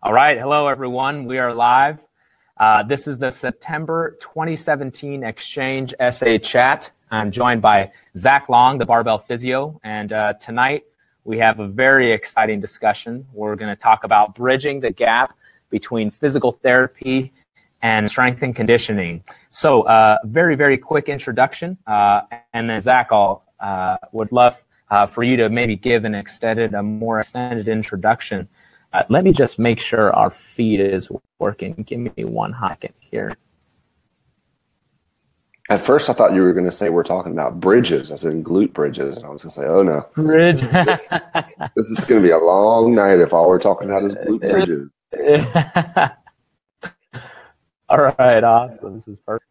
All right. Hello, everyone. We are live. This is the September 2017 Exchange SA Chat. I'm joined by Zach Long, the Barbell Physio, and tonight we have a very exciting discussion. We're going to talk about bridging the gap between physical therapy and strength and conditioning. So very, very quick introduction, and then Zach, would love for you to maybe give a more extended introduction. Let me just make sure our feed is working. Give me 1 second here. At first, I thought you were going to say we're talking about bridges, as in glute bridges. And I was going to say, oh, no. Bridge. This is going to be a long night if all we're talking about is glute bridges. All right, awesome. This is perfect.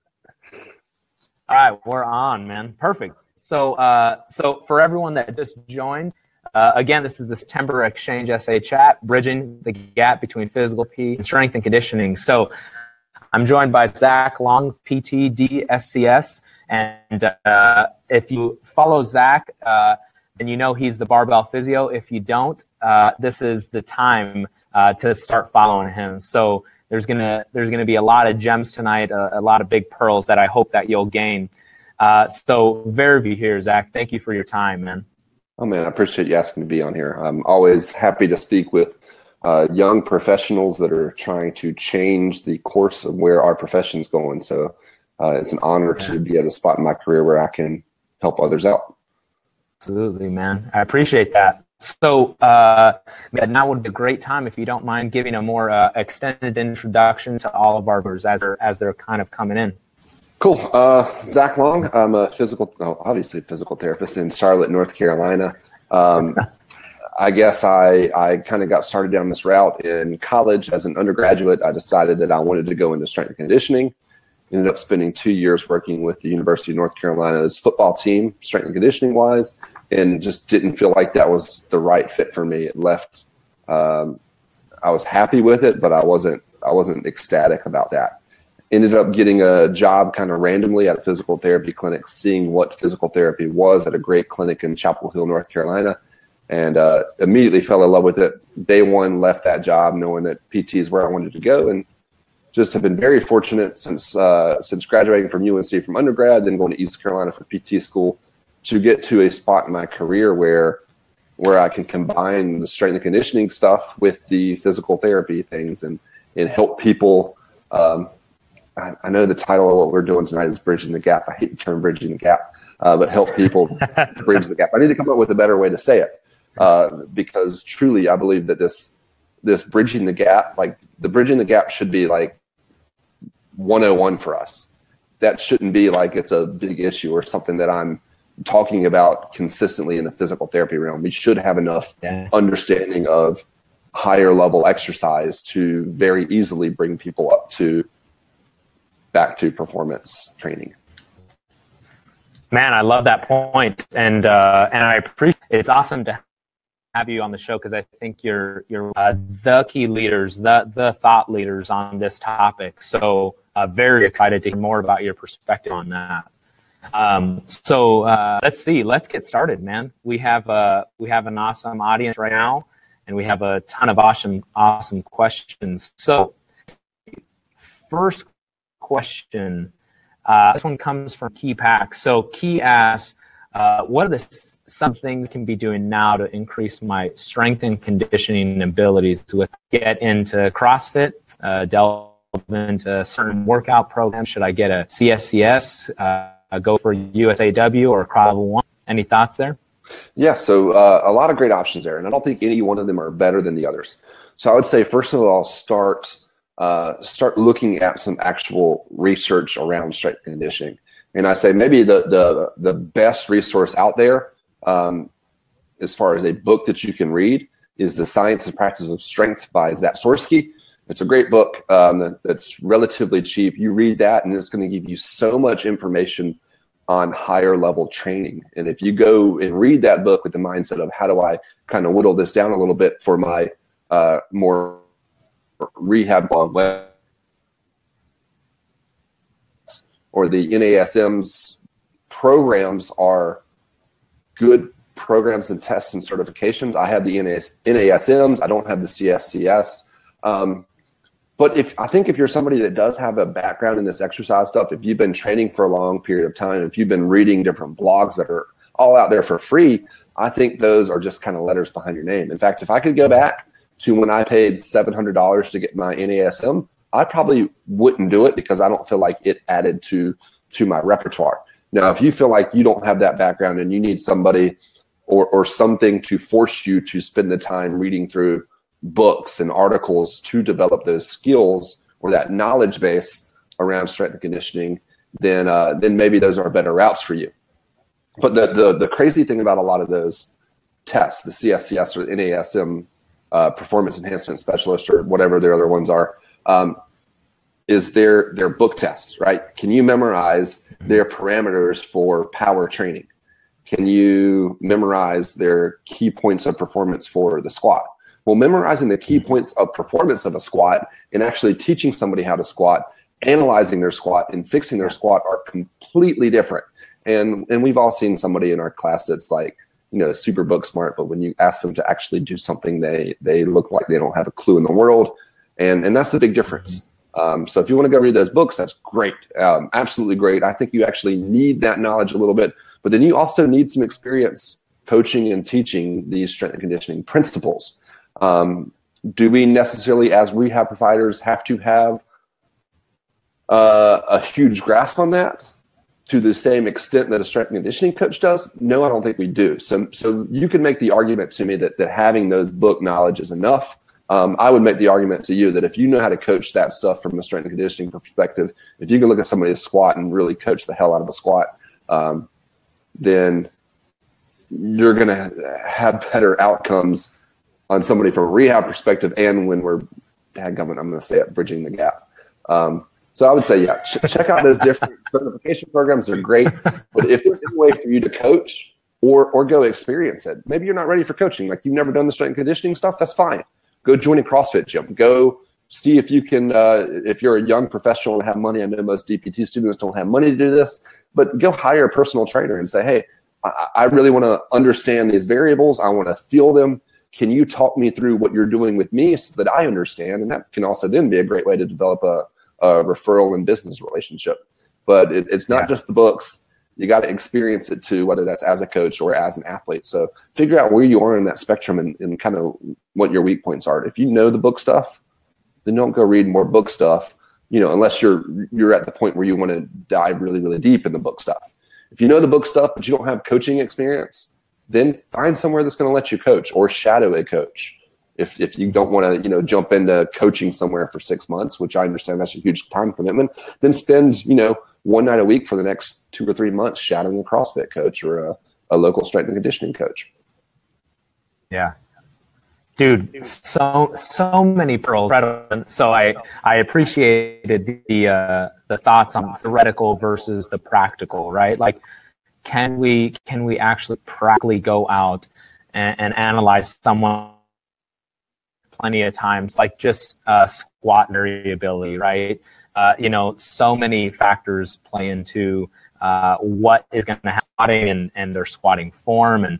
All right, we're on, man. Perfect. So for everyone that just joined, again, this is the September Exchange SA Chat, bridging the gap between physical P and strength and conditioning. So I'm joined by Zach Long, PT, DSCS, and if you follow Zach, then you know he's the Barbell Physio. If you don't, this is the time to start following him. So there's gonna be a lot of gems tonight, a lot of big pearls that I hope that you'll gain. So very here, Zach. Thank you for your time, man. Oh, man, I appreciate you asking to be on here. I'm always happy to speak with young professionals that are trying to change the course of where our profession's going. So it's an honor to be at a spot in my career where I can help others out. Absolutely, man. I appreciate that. So now would be a great time if you don't mind giving a more extended introduction to all of our viewers as they're kind of coming in. Cool. Zach Long. I'm a physical therapist in Charlotte, North Carolina. I guess I kind of got started down this route in college. As an undergraduate, I decided that I wanted to go into strength and conditioning. Ended up spending 2 years working with the University of North Carolina's football team, strength and conditioning wise, and just didn't feel like that was the right fit for me. It left. I was happy with it, but I wasn't ecstatic about that. Ended up getting a job kind of randomly at a physical therapy clinic, seeing what physical therapy was at a great clinic in Chapel Hill, North Carolina, and immediately fell in love with it. Day one, left that job knowing that PT is where I wanted to go, and just have been very fortunate since graduating from UNC from undergrad, then going to East Carolina for PT school, to get to a spot in my career where I can combine the strength and conditioning stuff with the physical therapy things and help people. I know the title of what we're doing tonight is Bridging the Gap. I hate the term bridging the gap, but help people bridge the gap. I need to come up with a better way to say it because truly I believe that this bridging the gap, like the bridging the gap should be like 101 for us. That shouldn't be like it's a big issue or something that I'm talking about consistently in the physical therapy realm. We should have enough understanding of higher level exercise to very easily bring people back to performance training. Man, I love that point, and I appreciate. It's awesome to have you on the show because I think you're the key leaders, the thought leaders on this topic. So very excited to hear more about your perspective on that. So let's see. Let's get started, man. We have an awesome audience right now, and we have a ton of awesome questions. So first question. This one comes from Key Pack. So Key asks, what are something we can be doing now to increase my strength and conditioning abilities with get into CrossFit, delve into certain workout programs? Should I get a CSCS, go for USAW or CrossFit Level 1? Any thoughts there? Yeah, so a lot of great options there, and I don't think any one of them are better than the others. So I would say, first of all, start looking at some actual research around strength and conditioning. And I say maybe the best resource out there as far as a book that you can read is The Science and Practice of Strength by Zatsiorsky. It's a great book that's relatively cheap. You read that and it's going to give you so much information on higher level training. And if you go and read that book with the mindset of how do I kind of whittle this down a little bit for my more rehab on web or the NASM's programs are good programs and tests and certifications. I have the NASMs. I don't have the CSCS. But I think if you're somebody that does have a background in this exercise stuff, if you've been training for a long period of time, if you've been reading different blogs that are all out there for free, I think those are just kind of letters behind your name. In fact, if I could go back to when I paid $700 to get my NASM, I probably wouldn't do it because I don't feel like it added to my repertoire. Now, if you feel like you don't have that background and you need somebody or something to force you to spend the time reading through books and articles to develop those skills or that knowledge base around strength and conditioning, then maybe those are better routes for you. But the crazy thing about a lot of those tests, the CSCS or NASM, Performance Enhancement Specialist or whatever their other ones are, is their book tests, right? Can you memorize their parameters for power training? Can you memorize their key points of performance for the squat? Well, memorizing the key points of performance of a squat and actually teaching somebody how to squat, analyzing their squat, and fixing their squat are completely different. And we've all seen somebody in our class that's like, super book smart, but when you ask them to actually do something, they look like they don't have a clue in the world. And that's the big difference. So if you want to go read those books, that's great. Absolutely great. I think you actually need that knowledge a little bit, but then you also need some experience coaching and teaching these strength and conditioning principles. Do we necessarily, as rehab providers, have to have a huge grasp on that to the same extent that a strength and conditioning coach does? No, I don't think we do. So you can make the argument to me that having those book knowledge is enough. I would make the argument to you that if you know how to coach that stuff from a strength and conditioning perspective, if you can look at somebody's squat and really coach the hell out of a squat, then you're going to have better outcomes on somebody from a rehab perspective. And when we're, I'm going to say it, bridging the gap. So I would say, yeah, check out those different certification programs. They're great. But if there's any way for you to coach or go experience it, maybe you're not ready for coaching. Like you've never done the strength and conditioning stuff, that's fine. Go join a CrossFit gym. Go see if you can, if you're a young professional and have money. I know most DPT students don't have money to do this, but go hire a personal trainer and say, hey, I really want to understand these variables. I want to feel them. Can you talk me through what you're doing with me so that I understand? And that can also then be a great way to develop a referral and business relationship. But it's not just the books. You got to experience it too, whether that's as a coach or as an athlete. So figure out where you are in that spectrum and kind of what your weak points are. If you know the book stuff, then don't go read more book stuff, unless you're at the point where you want to dive really, really deep in the book stuff. If you know the book stuff, but you don't have coaching experience, then find somewhere that's going to let you coach or shadow a coach. If you don't want to, jump into coaching somewhere for 6 months, which I understand that's a huge time commitment, then spend, one night a week for the next 2 or 3 months shadowing a CrossFit coach or a local strength and conditioning coach. Yeah. Dude, so many pearls. So I appreciated the thoughts on theoretical versus the practical, right? Like, can we actually practically go out and analyze someone plenty of times, like just squat variability, right? So many factors play into what is going to happen and their squatting form, and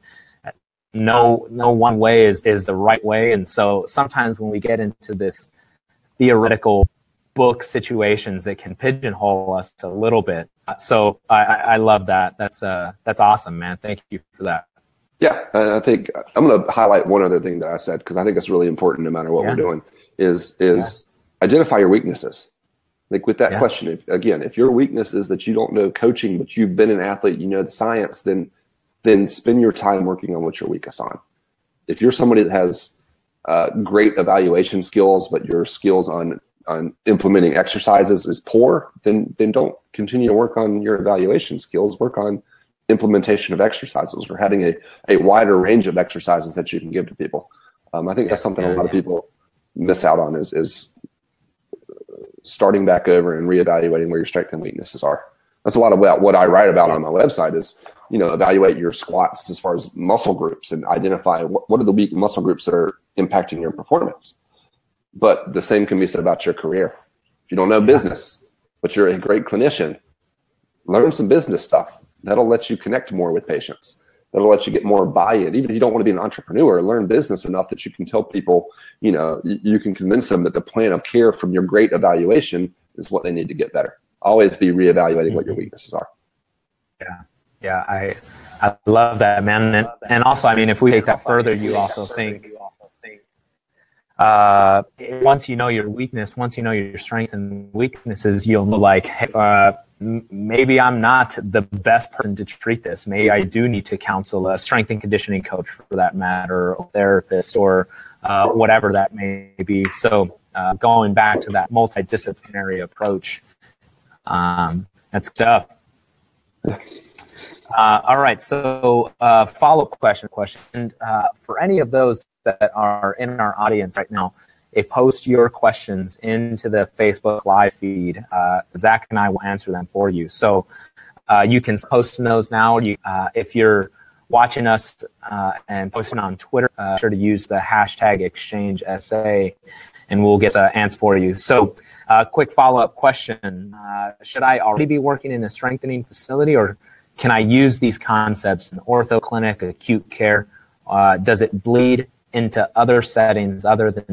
no one way is the right way. And so sometimes when we get into this theoretical book situations, it can pigeonhole us a little bit. So I love that. That's awesome, man. Thank you for that. Yeah, I think I'm going to highlight one other thing that I said, because I think it's really important no matter what we're doing, is identify your weaknesses. Like with that question, if your weakness is that you don't know coaching, but you've been an athlete, you know the science, then spend your time working on what you're weakest on. If you're somebody that has great evaluation skills, but your skills on implementing exercises is poor, then don't continue to work on your evaluation skills. Work on implementation of exercises or having a wider range of exercises that you can give to people. I think that's something a lot of people miss out on is starting back over and reevaluating where your strengths and weaknesses are. That's a lot of what I write about on my website is, evaluate your squats as far as muscle groups and identify what are the weak muscle groups that are impacting your performance. But the same can be said about your career. If you don't know business, but you're a great clinician, learn some business stuff. That'll let you connect more with patients. that'll let you get more buy-in. Even if you don't want to be an entrepreneur, learn business enough that you can tell people, you can convince them that the plan of care from your great evaluation is what they need to get better. Always be reevaluating what your weaknesses are. Yeah, I love that, man. And also, I mean, if we take that further, you also think once you know your weakness, once you know your strengths and weaknesses, you'll know like, maybe I'm not the best person to treat this. Maybe I do need to counsel a strength and conditioning coach for that matter, or therapist, or whatever that may be. So going back to that multidisciplinary approach, that's tough. All right, so follow-up question. For any of those that are in our audience right now, if post your questions into the Facebook Live feed, Zach and I will answer them for you. So you can post those now. If you're watching us and posting on Twitter, be sure to use the hashtag ExchangeSA, and we'll get an answer for you. So quick follow-up question. Should I already be working in a strengthening facility, or can I use these concepts in ortho clinic, acute care? Does it bleed into other settings other than...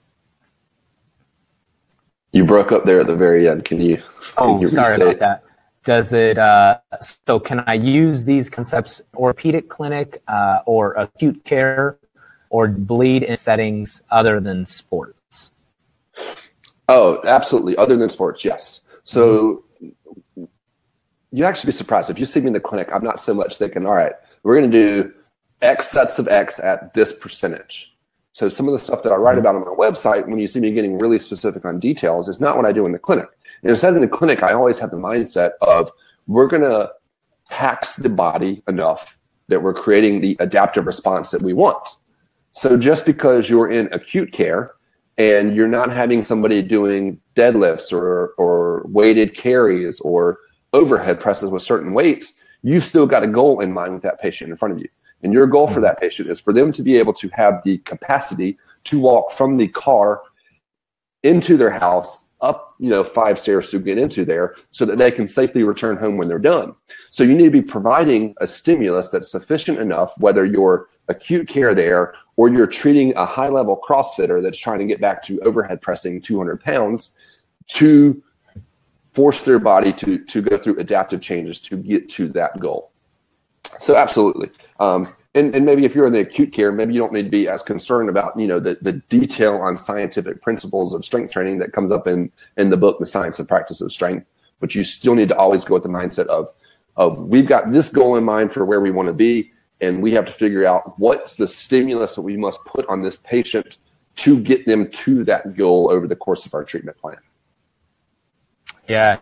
You broke up there at the very end. Can you sorry about that. Does it, so can I use these concepts orthopedic clinic or acute care, or bleed in settings other than sports? Oh, absolutely. Other than sports, yes. So you actually be surprised. If you see me in the clinic, I'm not so much thinking, all right, we're going to do X sets of X at this percentage. So some of the stuff that I write about on my website, when you see me getting really specific on details, is not what I do in the clinic. And instead in the clinic, I always have the mindset of, we're going to tax the body enough that we're creating the adaptive response that we want. So just because you're in acute care and you're not having somebody doing deadlifts or weighted carries or overhead presses with certain weights, you've still got a goal in mind with that patient in front of you. And your goal for that patient is for them to be able to have the capacity to walk from the car into their house, up 5 stairs to get into there, so that they can safely return home when they're done. So you need to be providing a stimulus that's sufficient enough, whether you're acute care there or you're treating a high-level CrossFitter that's trying to get back to overhead pressing 200 pounds, to force their body to go through adaptive changes to get to that goal. So absolutely. And maybe if you're in the acute care, maybe you don't need to be as concerned about, the detail on scientific principles of strength training that comes up in the book, The Science and Practice of Strength. But you still need to always go with the mindset of we've got this goal in mind for where we want to be, and we have to figure out what's the stimulus that we must put on this patient to get them to that goal over the course of our treatment plan. Yeah.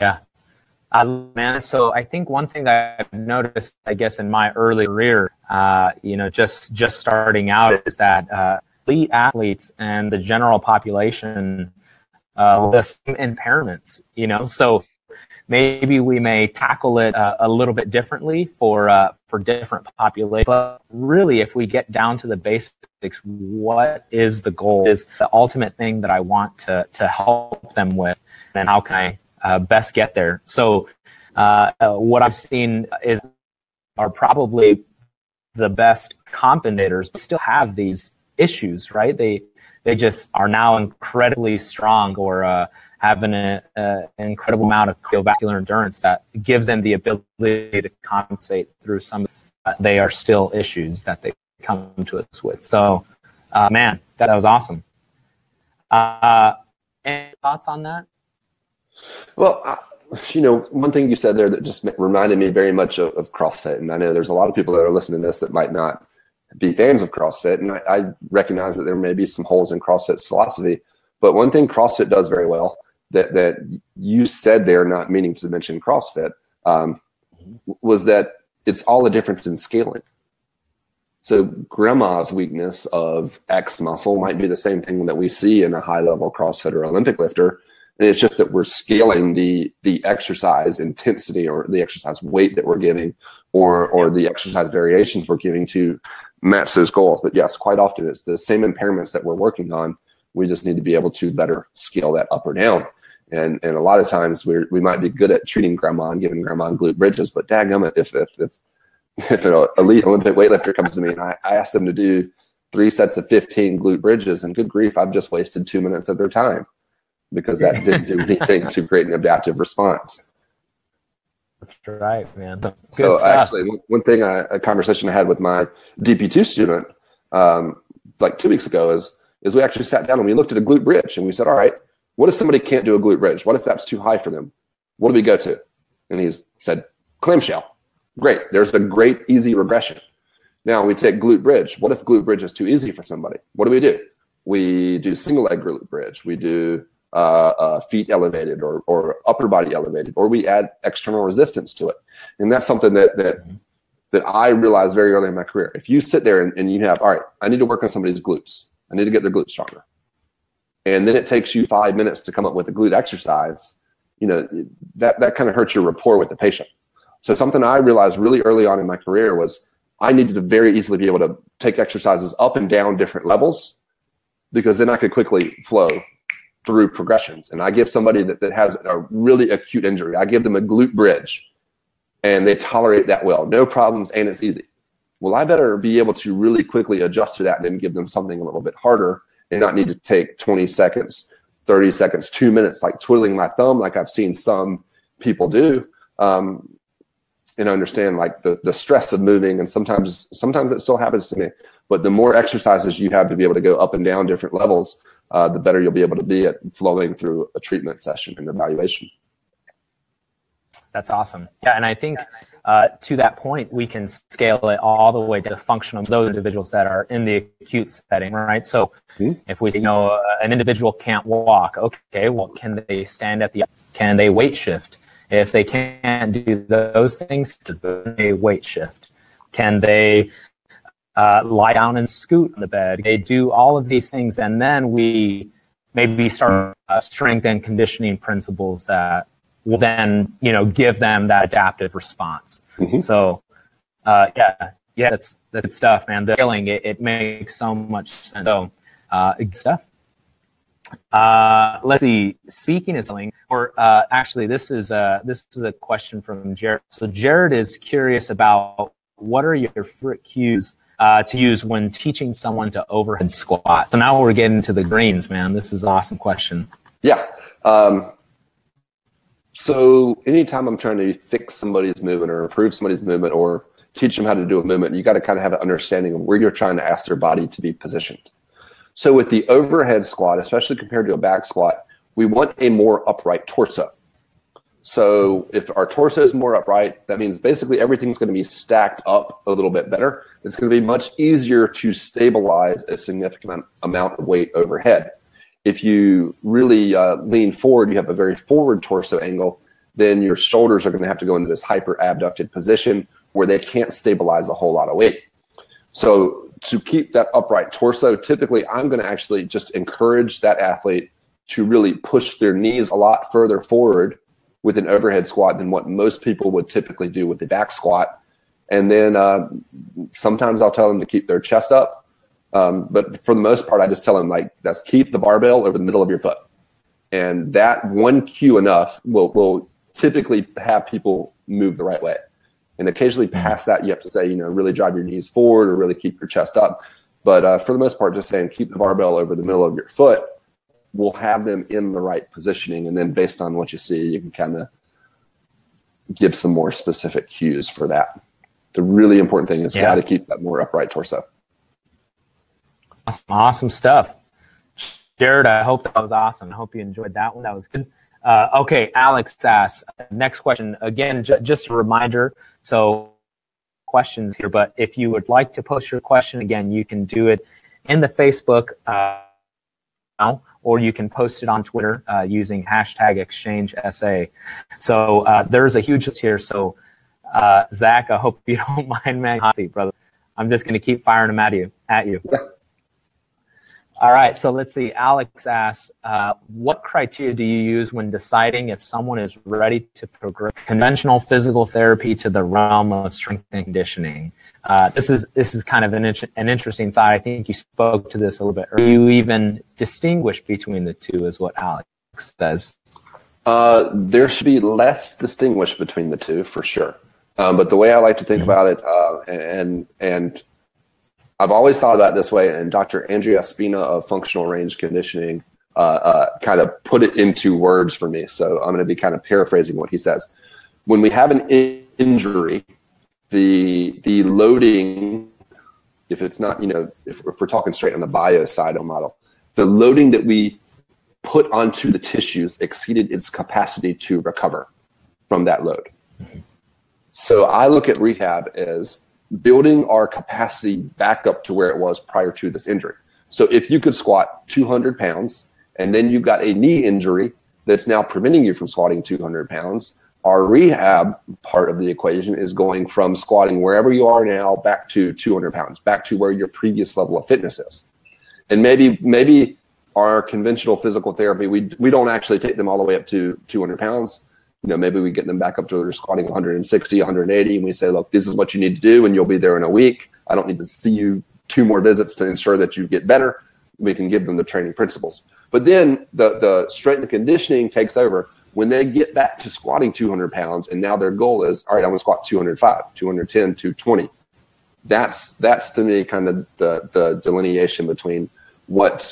Man, so I think one thing I've noticed, I guess, in my early career, just starting out, is that elite athletes and the general population the same impairments. So maybe we may tackle it a little bit differently for different populations. But really, if we get down to the basics, what is the goal? Is the ultimate thing that I want to help them with, and how can I best get there? So what I've seen are probably the best compensators, but still have these issues, right? They just are now incredibly strong, or have an incredible amount of cardiovascular endurance that gives them the ability to compensate through some. They are still issues that they come to us with. So, man, that was awesome. Any thoughts on that? Well, one thing you said there that just reminded me very much of CrossFit. And I know there's a lot of people that are listening to this that might not be fans of CrossFit. And I recognize that there may be some holes in CrossFit's philosophy. But one thing CrossFit does very well that you said there, not meaning to mention CrossFit, was that it's all a difference in scaling. So grandma's weakness of X muscle might be the same thing that we see in a high-level CrossFit or Olympic lifter. And it's just that we're scaling the exercise intensity, or the exercise weight that we're giving, or the exercise variations we're giving to match those goals. But yes, quite often it's the same impairments that we're working on. We just need to be able to better scale that up or down. And a lot of times we might be good at treating grandma and giving grandma glute bridges, but dadgummit, if if an elite Olympic weightlifter comes to me and I ask them to do 3 sets of 15 glute bridges, and good grief, I've just wasted 2 minutes of their time because that didn't do anything to create an adaptive response. That's right, man. Good so stuff. Actually, one thing, a conversation I had with my DP2 student like 2 weeks ago is we actually sat down and we looked at a glute bridge and we said, all right, what if somebody can't do a glute bridge? What if that's too high for them? What do we go to? And he said, clamshell. Great. There's a great, easy regression. Now we take glute bridge. What if glute bridge is too easy for somebody? What do? We do single leg glute bridge. We do feet elevated or upper body elevated, or we add external resistance to it. And that's something that I realized very early in my career. If you sit there and you have, all right, I need to work on somebody's glutes. I need to get their glutes stronger. And then it takes you 5 minutes to come up with a glute exercise, that kind of hurts your rapport with the patient. So something I realized really early on in my career was I needed to very easily be able to take exercises up and down different levels, because then I could quickly flow through progressions. And I give somebody that has a really acute injury, I give them a glute bridge and they tolerate that well, no problems, and it's easy. Well, I better be able to really quickly adjust to that and then give them something a little bit harder and not need to take 20 seconds, 30 seconds, 2 minutes, like twiddling my thumb, like I've seen some people do. And understand like the stress of moving, and sometimes it still happens to me. But the more exercises you have to be able to go up and down different levels, the better you'll be able to be at flowing through a treatment session and evaluation. That's awesome. Yeah, and I think to that point, we can scale it all the way to the function of those individuals that are in the acute setting, right? So if we an individual can't walk, okay, well, can they stand can they weight shift? If they can't do those things, can they weight shift? Can they lie down and scoot on the bed? They do all of these things, and then we maybe start strength and conditioning principles that will then, give them that adaptive response. So, that's good stuff, man. The scaling, it makes so much sense. So, good stuff. Let's see. Speaking of scaling, or actually, this is a question from Jared. So Jared is curious about what are your favorite cues to use when teaching someone to overhead squat. So now we're getting to the greens, man. This is an awesome question. Yeah. So anytime I'm trying to fix somebody's movement or improve somebody's movement or teach them how to do a movement, you got to kind of have an understanding of where you're trying to ask their body to be positioned. So with the overhead squat, especially compared to a back squat, we want a more upright torso. So if our torso is more upright, that means basically everything's going to be stacked up a little bit better. It's going to be much easier to stabilize a significant amount of weight overhead. If you really lean forward, you have a very forward torso angle, then your shoulders are going to have to go into this hyper abducted position where they can't stabilize a whole lot of weight. So to keep that upright torso, typically I'm going to actually just encourage that athlete to really push their knees a lot further forward with an overhead squat than what most people would typically do with the back squat. And then sometimes I'll tell them to keep their chest up. But for the most part, I just tell them, let's keep the barbell over the middle of your foot. And that one cue enough will typically have people move the right way. And occasionally past that, you have to say, really drive your knees forward or really keep your chest up. But for the most part, just saying keep the barbell over the middle of your foot will have them in the right positioning. And then based on what you see, you can kind of give some more specific cues for that. The really important thing is got to keep that more upright torso. Awesome stuff. Jared, I hope that was awesome. I hope you enjoyed that one. That was good. Okay, Alex asks, next question. Again, just a reminder, so questions here, but if you would like to post your question, again, you can do it in the Facebook or you can post it on Twitter using #ExchangeSA. So there's a huge list here. So Zach, I hope you don't mind, man. Hot seat, brother. I'm just going to keep firing them at you. All right, so let's see. Alex asks, what criteria do you use when deciding if someone is ready to progress conventional physical therapy to the realm of strength and conditioning? This is kind of an interesting thought. I think you spoke to this a little bit. Or you even distinguish between the two, is what Alex says. There should be less distinguished between the two, for sure. But the way I like to think about it, and I've always thought about it this way, and Dr. Andrea Spina of Functional Range Conditioning kind of put it into words for me. So I'm going to be kind of paraphrasing what he says. When we have an injury, the loading, if it's not, if we're talking straight on the bio side of the model, the loading that we put onto the tissues exceeded its capacity to recover from that load. So I look at rehab as building our capacity back up to where it was prior to this injury. So if you could squat 200 pounds and then you got a knee injury that's now preventing you from squatting 200 pounds, our rehab part of the equation is going from squatting wherever you are now back to 200 pounds, back to where your previous level of fitness is. And maybe our conventional physical therapy, we don't actually take them all the way up to 200 pounds. Maybe we get them back up to they're squatting 160, 180, and we say, look, this is what you need to do, and you'll be there in a week. I don't need to see you 2 more visits to ensure that you get better. We can give them the training principles. But then the strength and conditioning takes over when they get back to squatting 200 pounds, and now their goal is, all right, I'm going to squat 205, 210, 220. That's to me kind of the delineation between what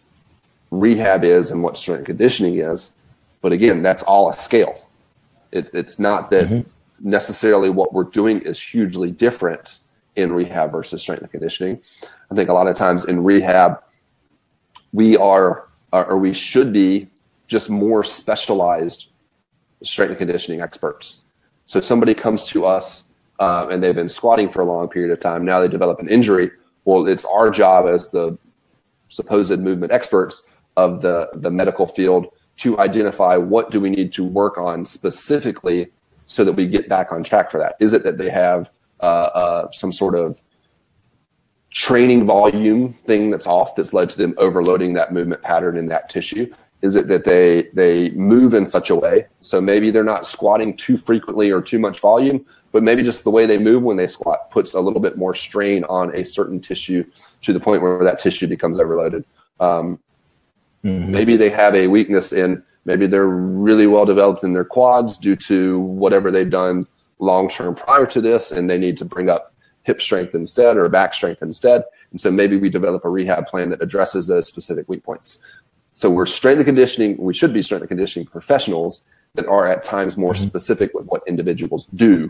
rehab is and what strength and conditioning is. But again, that's all a scale. It's not that necessarily what we're doing is hugely different in rehab versus strength and conditioning. I think a lot of times in rehab, we are, or we should be, just more specialized strength and conditioning experts. So somebody comes to us and they've been squatting for a long period of time. Now they develop an injury. Well, it's our job as the supposed movement experts of the medical field to identify what do we need to work on specifically so that we get back on track for that. Is it that they have some sort of training volume thing that's off that's led to them overloading that movement pattern in that tissue? Is it that they move in such a way, so maybe they're not squatting too frequently or too much volume, but maybe just the way they move when they squat puts a little bit more strain on a certain tissue to the point where that tissue becomes overloaded. Maybe they have a weakness in, maybe they're really well developed in their quads due to whatever they've done long-term prior to this, and they need to bring up hip strength instead or back strength instead. And so maybe we develop a rehab plan that addresses those specific weak points. So we're strength and conditioning, we should be strength and conditioning professionals that are at times more specific with what individuals do.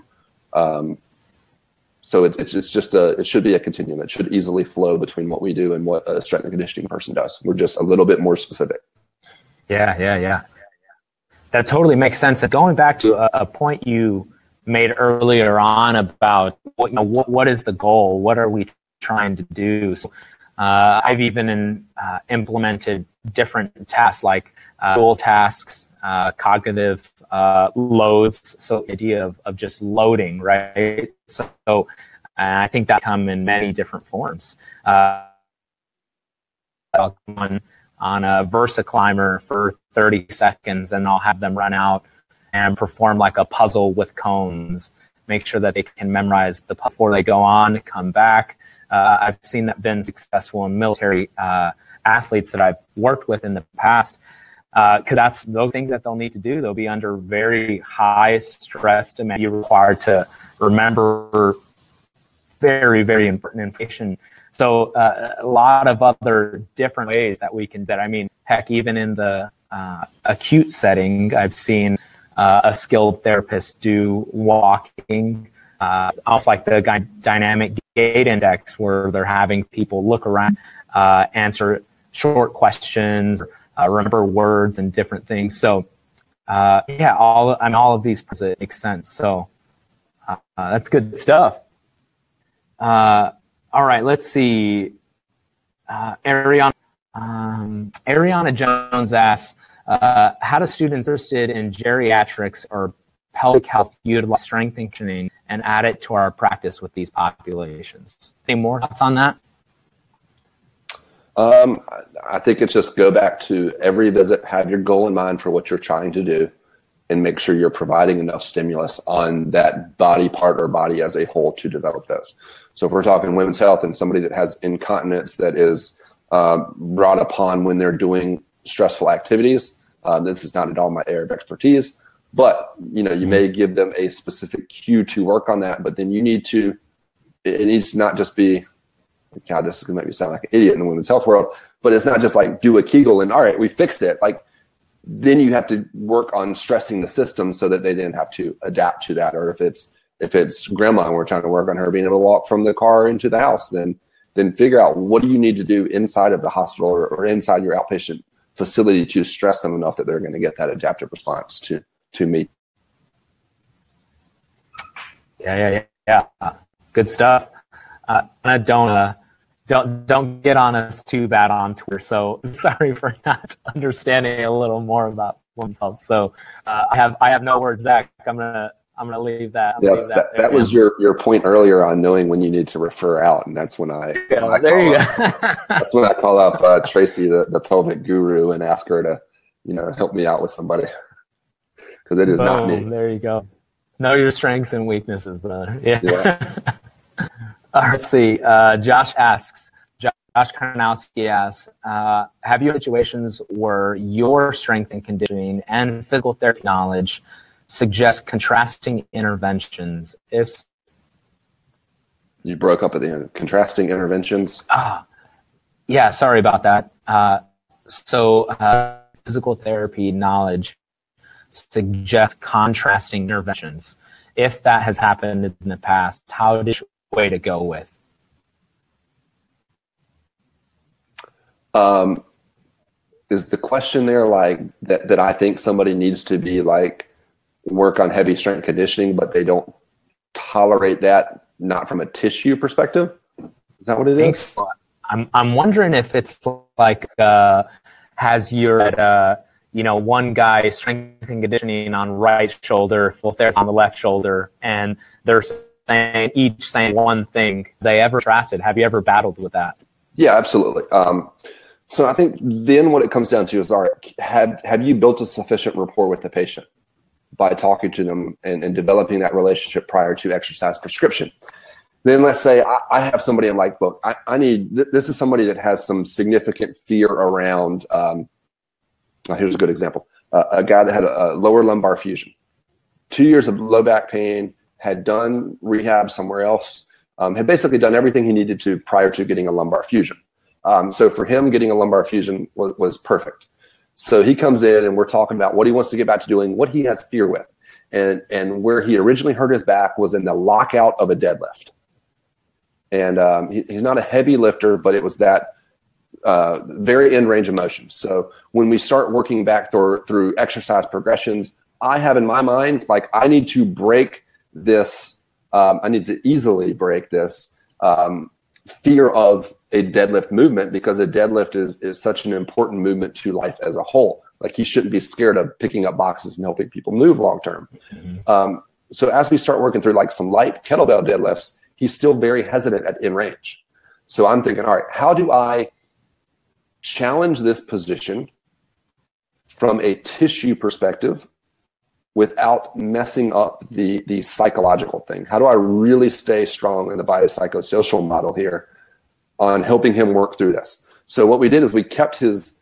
So it should be a continuum. It should easily flow between what we do and what a strength and conditioning person does. We're just a little bit more specific. Yeah. That totally makes sense. And going back to a point you made earlier on about what is the goal? What are we trying to do? So, I've even implemented different tasks like dual tasks, cognitive loads. So the idea of just loading, right? So I think that come in many different forms. I'll come on a Versa climber for 30 seconds and I'll have them run out and perform like a puzzle with cones, make sure that they can memorize the puzzle before they go on, come back. I've seen that been successful in military athletes that I've worked with in the past, because that's those things that they'll need to do. They'll be under very high stress demand. You're required to remember very, very important information. So a lot of other different ways that we can, heck, even in the acute setting, I've seen a skilled therapist do walking, almost like the dynamic gait index, where they're having people look around, answer short questions, remember words and different things. So all of these make sense. So that's good stuff. All right, let's see. Ariana Jones asks, how do students interested in geriatrics or pelvic health utilize strength and conditioning and add it to our practice with these populations? Any more thoughts on that? I think it's just go back to every visit, have your goal in mind for what you're trying to do, and make sure you're providing enough stimulus on that body part or body as a whole to develop those. So if we're talking women's health and somebody that has incontinence that is brought upon when they're doing stressful activities, this is not at all my area of expertise, But, you may give them a specific cue to work on that, but then it needs to not just be, God, this is going to make me sound like an idiot in the women's health world, but it's not just like do a Kegel and all right, we fixed it. Like, then you have to work on stressing the system so that they then have to adapt to that. Or if it's grandma and we're trying to work on her being able to walk from the car into the house, then figure out what do you need to do inside of the hospital or inside your outpatient facility to stress them enough that they're going to get that adaptive response to meet. Yeah. Good stuff. Don't get on us too bad on Twitter. So sorry for not understanding a little more about women's health. So I have no words, Zach. I'm gonna leave that. Yes, that was your point earlier on knowing when you need to refer out, and that's when that's when I call up Tracy, the pelvic guru, and ask her to help me out with somebody, because it is not me. There you go. Know your strengths and weaknesses, brother. Yeah. All right, let's see. Josh Karnowski asks, have you had situations where your strength and conditioning and physical therapy knowledge suggest contrasting interventions? If you broke up at the end, contrasting interventions. Yeah, sorry about that. So physical therapy knowledge suggests contrasting interventions. If that has happened in the past, how did you way to go with? Is the question there like that I think somebody needs to be like work on heavy strength conditioning, but they don't tolerate that, not from a tissue perspective? Is that what it is? So. I'm wondering if it's like has your one guy strength and conditioning on right shoulder, full therapy on the left shoulder, and they're each saying one thing. They ever contrasted? Have you ever battled with that? Yeah, absolutely. So I think then what it comes down to is, all right, have you built a sufficient rapport with the patient by talking to them and developing that relationship prior to exercise prescription? Then let's say I have somebody I'm like, look, I need, this is somebody that has some significant fear around, here's a good example. A guy that had a lower lumbar fusion, 2 years of low back pain, had done rehab somewhere else, had basically done everything he needed to prior to getting a lumbar fusion. So for him, getting a lumbar fusion was perfect. So he comes in and we're talking about what he wants to get back to doing, what he has fear with. And where he originally hurt his back was in the lockout of a deadlift. And he's not a heavy lifter, but it was that very end range of motion. So when we start working back through exercise progressions, I have in my mind, like, I need to break this, I need to easily break this fear of a deadlift movement, because a deadlift is such an important movement to life as a whole. Like, he shouldn't be scared of picking up boxes and helping people move long term. Mm-hmm. So as we start working through like some light kettlebell deadlifts, he's still very hesitant at in range. So I'm thinking, all right, how do I challenge this position from a tissue perspective without messing up the psychological thing? How do I really stay strong in the biopsychosocial model here on helping him work through this? So what we did is we kept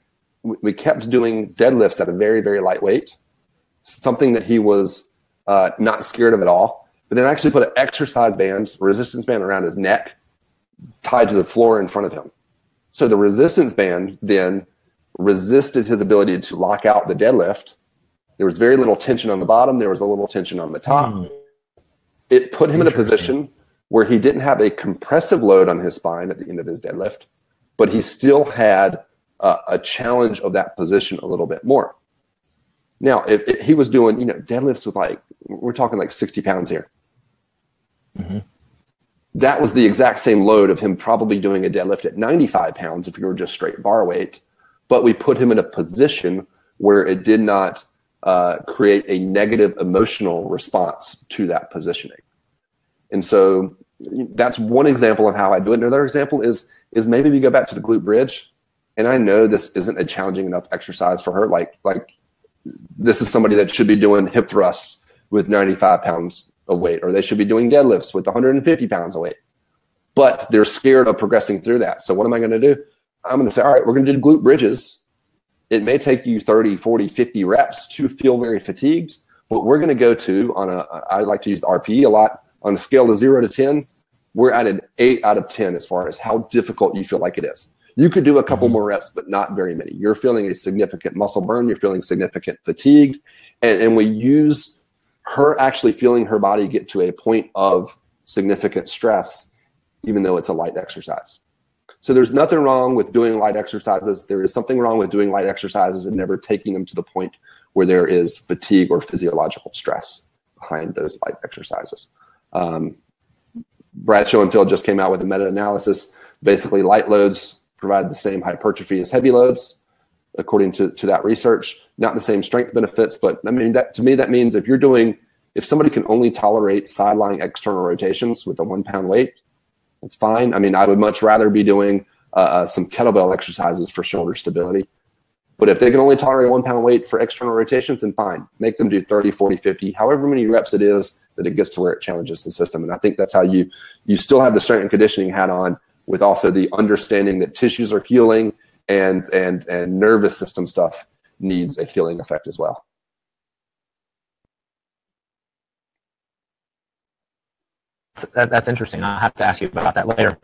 doing deadlifts at a very, very light weight, something that he was not scared of at all. But then actually put an exercise band, resistance band around his neck, tied to the floor in front of him. So the resistance band then resisted his ability to lock out the deadlift. There was very little tension on the bottom. There was a little tension on the top. It put him in a position where he didn't have a compressive load on his spine at the end of his deadlift, but he still had a challenge of that position a little bit more. Now, if he was doing, deadlifts with we're talking like 60 pounds here. Mm-hmm. That was the exact same load of him probably doing a deadlift at 95 pounds if you were just straight bar weight, but we put him in a position where it did not create a negative emotional response to that positioning. And so that's one example of how I do it. Another example is maybe we go back to the glute bridge, and I know this isn't a challenging enough exercise for her. Like this is somebody that should be doing hip thrusts with 95 pounds of weight, or they should be doing deadlifts with 150 pounds of weight, but they're scared of progressing through that. So what am I going to do? I'm going to say, all right, we're going to do glute bridges. It may take you 30, 40, 50 reps to feel very fatigued, what we're going to go to I like to use the RPE a lot, on a scale of 0 to 10, we're at an 8 out of 10 as far as how difficult you feel like it is. You could do a couple more reps, but not very many. You're feeling a significant muscle burn. You're feeling significant fatigue. And we use her actually feeling her body get to a point of significant stress, even though it's a light exercise. So there's nothing wrong with doing light exercises. There is something wrong with doing light exercises and never taking them to the point where there is fatigue or physiological stress behind those light exercises. Brad Schoenfeld just came out with a meta-analysis. Basically, light loads provide the same hypertrophy as heavy loads, according to that research. Not the same strength benefits, but I mean, that to me, that means if somebody can only tolerate sideline external rotations with a 1 pound weight, that's fine. I mean, I would much rather be doing some kettlebell exercises for shoulder stability. But if they can only tolerate 1 pound weight for external rotations, then fine. Make them do 30, 40, 50, however many reps it is that it gets to where it challenges the system. And I think that's how you still have the strength and conditioning hat on, with also the understanding that tissues are healing and nervous system stuff needs a healing effect as well. That's interesting. I'll have to ask you about that later.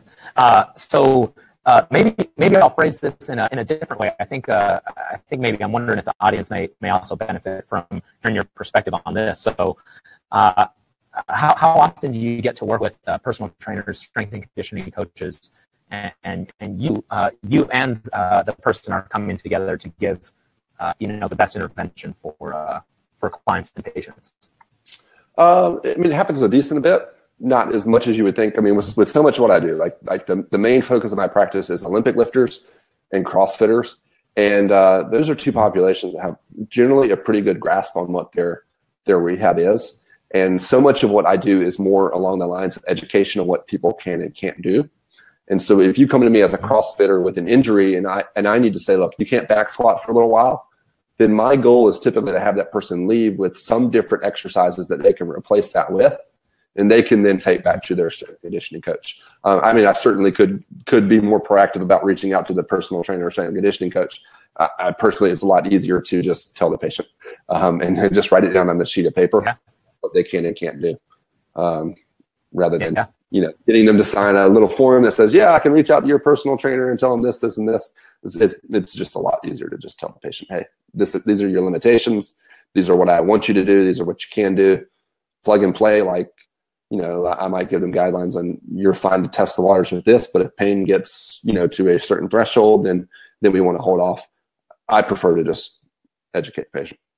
Maybe I'll phrase this in a different way. I think maybe I'm wondering if the audience may also benefit from hearing your perspective on this. So, how often do you get to work with personal trainers, strength and conditioning coaches, and you and the person are coming together to give the best intervention for clients and patients? I mean, it happens a decent bit. Not as much as you would think. I mean, with so much of what I do, like the main focus of my practice is Olympic lifters and CrossFitters. And those are two populations that have generally a pretty good grasp on what their rehab is. And so much of what I do is more along the lines of education of what people can and can't do. And so if you come to me as a CrossFitter with an injury and I need to say, look, you can't back squat for a little while, then my goal is typically to have that person leave with some different exercises that they can replace that with. And they can then take back to their strength conditioning coach. I mean, I certainly could be more proactive about reaching out to the personal trainer or strength conditioning coach. I personally, it's a lot easier to just tell the patient and just write it down on the sheet of paper what they can and can't do, rather than getting them to sign a little form that says, I can reach out to your personal trainer and tell them this, this, and this. It's just a lot easier to just tell the patient, hey, these are your limitations. These are what I want you to do. These are what you can do. Plug and play, like. I might give them guidelines on you're fine to test the waters with this, but if pain gets, to a certain threshold, then we want to hold off. I prefer to just educate the patient.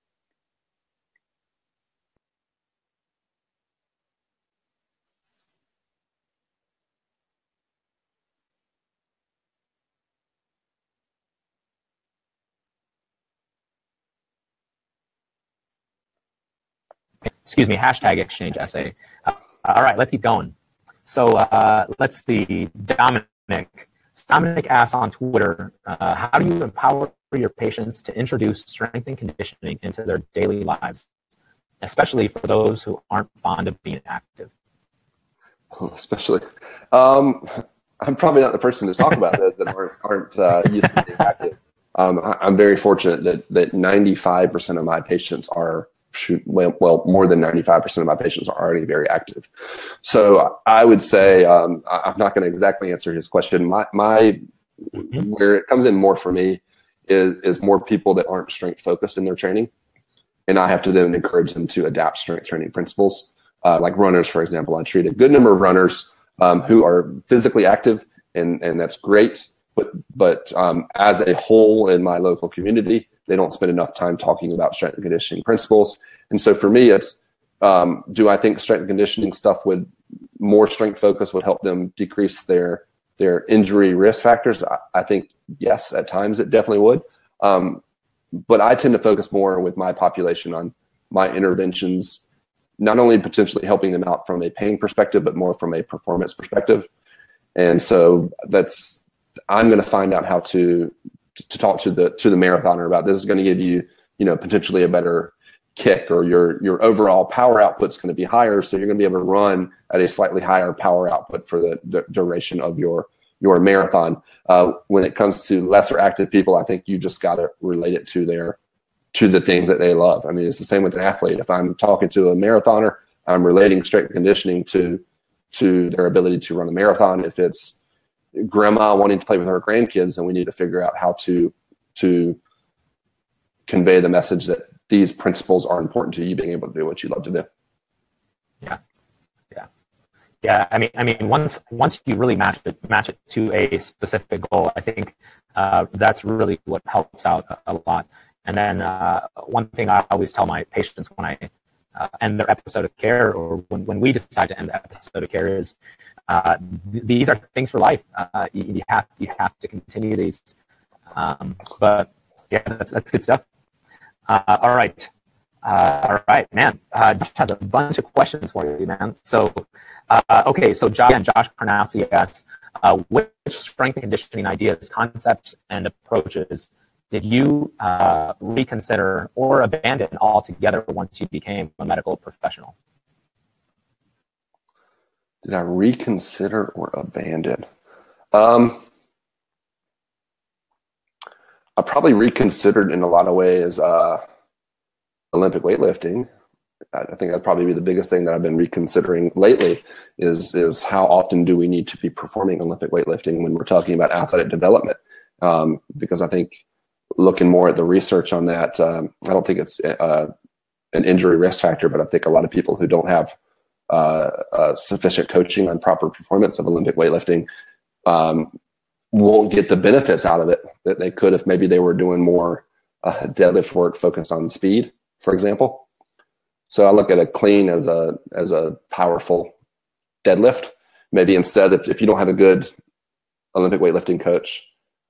Excuse me, #exchange essay. All right, let's keep going. So let's see. Dominic asks on Twitter, how do you empower your patients to introduce strength and conditioning into their daily lives, especially for those who aren't fond of being active? Oh, especially. I'm probably not the person to talk about that aren't used to being active. I'm very fortunate that 95% of my patients are more than 95% of my patients are already very active. So I would say I'm not going to exactly answer his question. My where it comes in more for me is more people that aren't strength focused in their training, and I have to then encourage them to adapt strength training principles. Like runners, for example, I treat a good number of runners who are physically active, and that's great. But as a whole in my local community, they don't spend enough time talking about strength and conditioning principles. And so for me, it's, do I think strength and conditioning stuff more strength focus would help them decrease their injury risk factors? I think, yes, at times it definitely would. But I tend to focus more with my population on my interventions, not only potentially helping them out from a pain perspective, but more from a performance perspective. And so I'm going to find out how to talk to the marathoner about this is going to give you, potentially a better kick, or your overall power output's going to be higher. So you're going to be able to run at a slightly higher power output for the duration of your marathon. When it comes to lesser active people, I think you just got to relate it to to the things that they love. I mean, it's the same with an athlete. If I'm talking to a marathoner, I'm relating strength and conditioning to their ability to run a marathon. If it's grandma wanting to play with her grandkids, then we need to figure out how to convey the message that these principles are important to you being able to do what you love to do. Yeah. I mean, once you really match it to a specific goal, I think that's really what helps out a lot. And then one thing I always tell my patients when I end their episode of care, or when we decide to end the episode of care, is these are things for life. You have to continue these. But yeah, that's good stuff. All right, man. Josh has a bunch of questions for you, man. So, okay, so Josh Karnowski asks, which strength and conditioning ideas, concepts, and approaches did you reconsider or abandon altogether once you became a medical professional? Did I reconsider or abandon? I probably reconsidered in a lot of ways Olympic weightlifting. I think that'd probably be the biggest thing that I've been reconsidering lately is how often do we need to be performing Olympic weightlifting when we're talking about athletic development? Because I think looking more at the research on that, I don't think it's an injury risk factor, but I think a lot of people who don't have sufficient coaching on proper performance of Olympic weightlifting won't get the benefits out of it that they could if maybe they were doing more deadlift work focused on speed, for example. So I look at a clean as a powerful deadlift. Maybe instead, if you don't have a good Olympic weightlifting coach,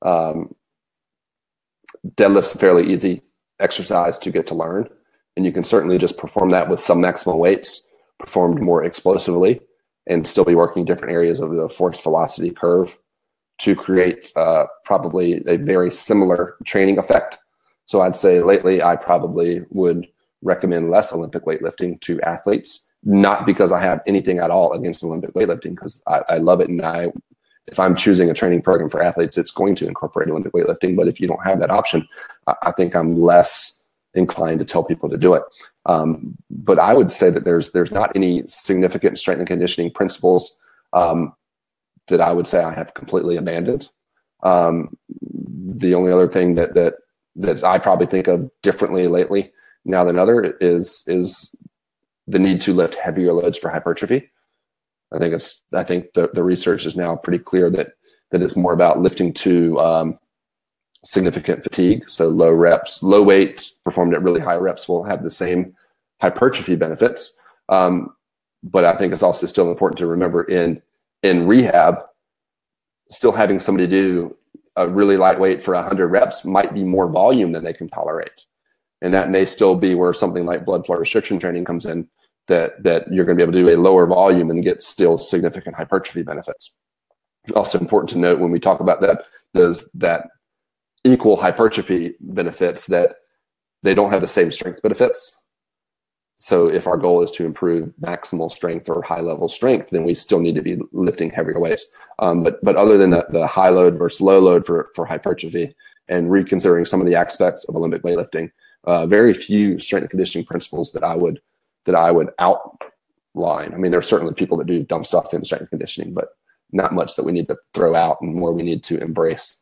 deadlift's a fairly easy exercise to get to learn. And you can certainly just perform that with some maximal weights performed more explosively and still be working different areas of the force velocity curve to create probably a very similar training effect. So I'd say lately I probably would recommend less Olympic weightlifting to athletes, not because I have anything at all against Olympic weightlifting, because I love it. And if I'm choosing a training program for athletes, it's going to incorporate Olympic weightlifting. But if you don't have that option, I think I'm less inclined to tell people to do it. But I would say that there's not any significant strength and conditioning principles that I would say I have completely abandoned. The only other thing that I probably think of differently lately now than other is the need to lift heavier loads for hypertrophy. I think the research is now pretty clear that it's more about lifting to significant fatigue. So low reps, low weight performed at really high reps will have the same hypertrophy benefits. But I think it's also still important to remember in rehab, still having somebody do a really lightweight for 100 reps might be more volume than they can tolerate. And that may still be where something like blood flow restriction training comes in, that you're going to be able to do a lower volume and get still significant hypertrophy benefits. Also important to note when we talk about that, does that equal hypertrophy benefits that they don't have the same strength benefits. So if our goal is to improve maximal strength or high level strength, then we still need to be lifting heavier weights. But other than the high load versus low load for hypertrophy and reconsidering some of the aspects of Olympic weightlifting, very few strength and conditioning principles that I would outline. I mean, there are certainly people that do dumb stuff in strength and conditioning, but not much that we need to throw out and more we need to embrace.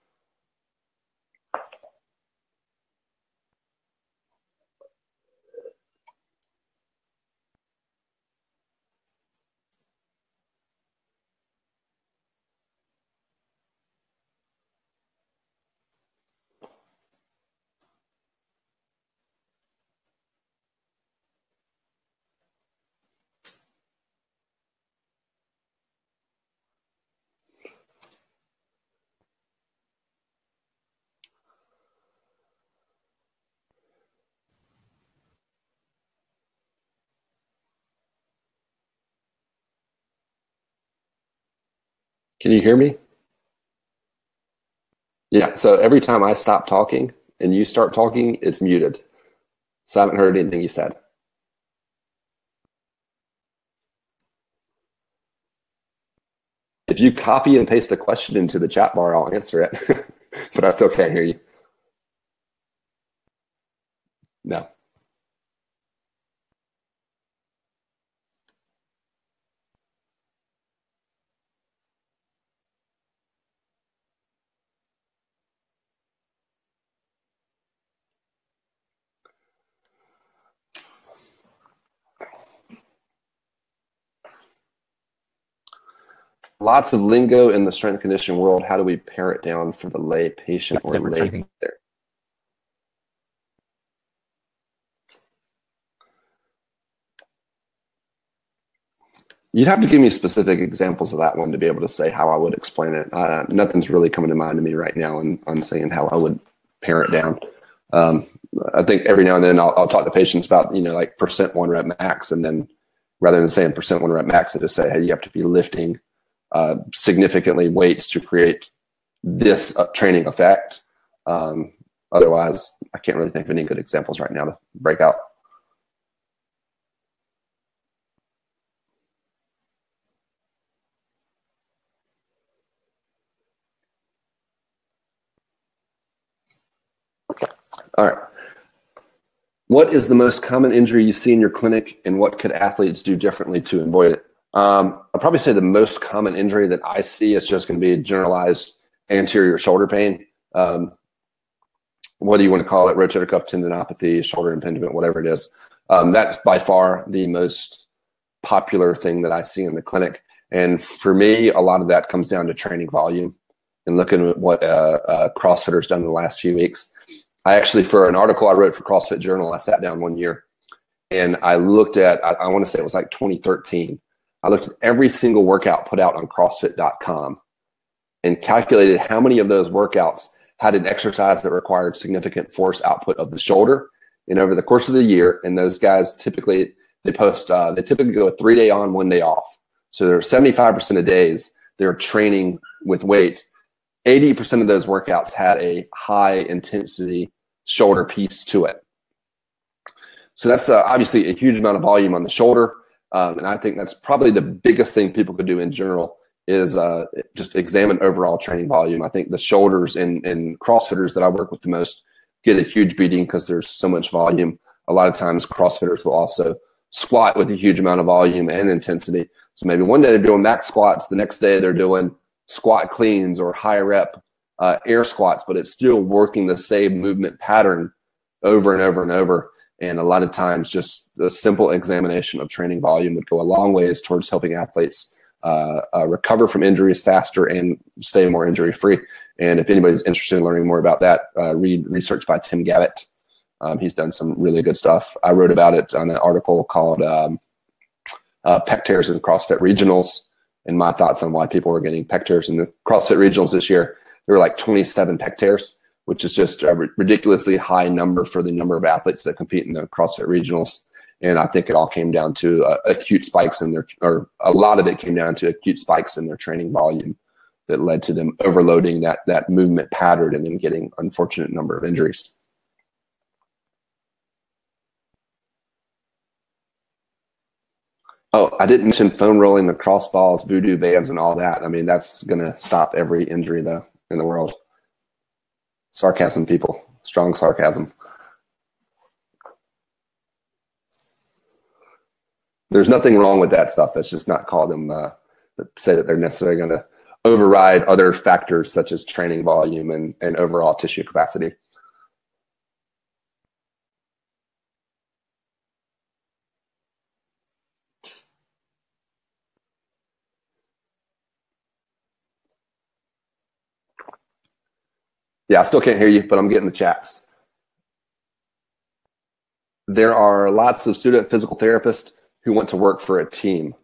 Can you hear me? Yeah. So every time I stop talking and you start talking, it's muted. So I haven't heard anything you said. If you copy and paste a question into the chat bar, I'll answer it, but I still can't hear you. No. Lots of lingo in the strength and conditioning world. How do we pare it down for the lay patient or lay there? You'd have to give me specific examples of that one to be able to say how I would explain it. Nothing's really coming to mind to me right now on saying how I would pare it down. I think every now and then I'll talk to patients about, like percent one rep max. And then rather than saying percent one rep max, I just say, hey, you have to be lifting significantly weights to create this training effect. Otherwise, I can't really think of any good examples right now to break out. All right. What is the most common injury you see in your clinic, and what could athletes do differently to avoid it? I'll probably say the most common injury that I see is just going to be generalized anterior shoulder pain. Whether you want to call it rotator cuff tendinopathy, shoulder impingement, whatever it is. That's by far the most popular thing that I see in the clinic. And for me, a lot of that comes down to training volume and looking at what CrossFitter's done in the last few weeks. I actually, for an article I wrote for CrossFit Journal, I sat down one year and I looked at, I want to say it was like 2013. I looked at every single workout put out on CrossFit.com and calculated how many of those workouts had an exercise that required significant force output of the shoulder. And over the course of the year, and those guys typically, they typically go a 3-day on, 1 day off. So there are 75% of days they're training with weight. 80% of those workouts had a high intensity shoulder piece to it. So that's obviously a huge amount of volume on the shoulder. And I think that's probably the biggest thing people could do in general is just examine overall training volume. I think the shoulders and CrossFitters that I work with the most get a huge beating because there's so much volume. A lot of times CrossFitters will also squat with a huge amount of volume and intensity. So maybe one day they're doing max squats, the next day they're doing squat cleans or high rep air squats, but it's still working the same movement pattern over and over and over. And a lot of times just the simple examination of training volume would go a long ways towards helping athletes recover from injuries faster and stay more injury free. And if anybody's interested in learning more about that, read research by Tim Gavitt. He's done some really good stuff. I wrote about it on an article called Pec Tears in CrossFit Regionals, and my thoughts on why people were getting pec tears in the CrossFit Regionals this year. There were like 27 pec tears, which is just a ridiculously high number for the number of athletes that compete in the CrossFit Regionals. And I think it all came down to acute spikes in their, or a lot of it came down to acute spikes in their training volume that led to them overloading that movement pattern and then getting unfortunate number of injuries. Oh, I didn't mention foam rolling, the cross balls, voodoo bands, and all that. I mean, that's going to stop every injury, though, in the world. Sarcasm, people. Strong sarcasm. There's nothing wrong with that stuff. That's just not call them, say that they're necessarily going to override other factors such as training volume and overall tissue capacity. Yeah, I still can't hear you, but I'm getting the chats. There are lots of student physical therapists who want to work for a team.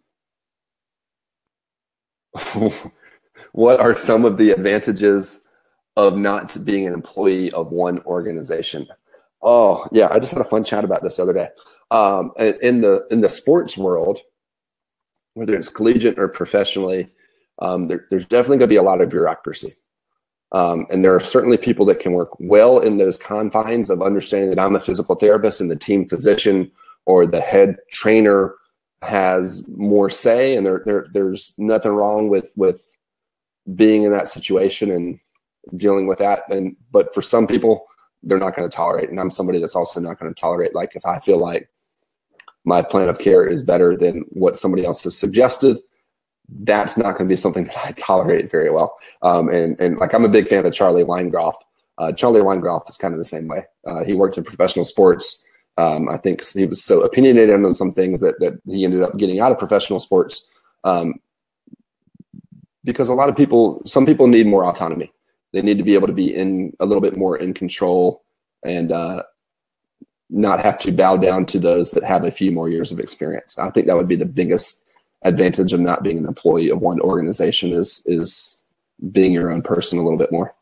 What are some of the advantages of not being an employee of one organization? Oh, yeah, I just had a fun chat about this the other day. In the sports world, whether it's collegiate or professionally, there's definitely going to be a lot of bureaucracy. And there are certainly people that can work well in those confines of understanding that I'm a physical therapist and the team physician or the head trainer has more say, and there's nothing wrong with being in that situation and dealing with that. But for some people, they're not going to tolerate. And I'm somebody that's also not going to tolerate, like, if I feel like my plan of care is better than what somebody else has suggested, that's not going to be something that I tolerate very well. And like, I'm a big fan of Charlie Weingroff. Charlie Weingroff is kind of the same way. He worked in professional sports. I think he was so opinionated on some things that he ended up getting out of professional sports, because some people need more autonomy. They need to be able to be a little bit more in control and not have to bow down to those that have a few more years of experience. I think that would be the biggest advantage of not being an employee of one organization is being your own person a little bit more.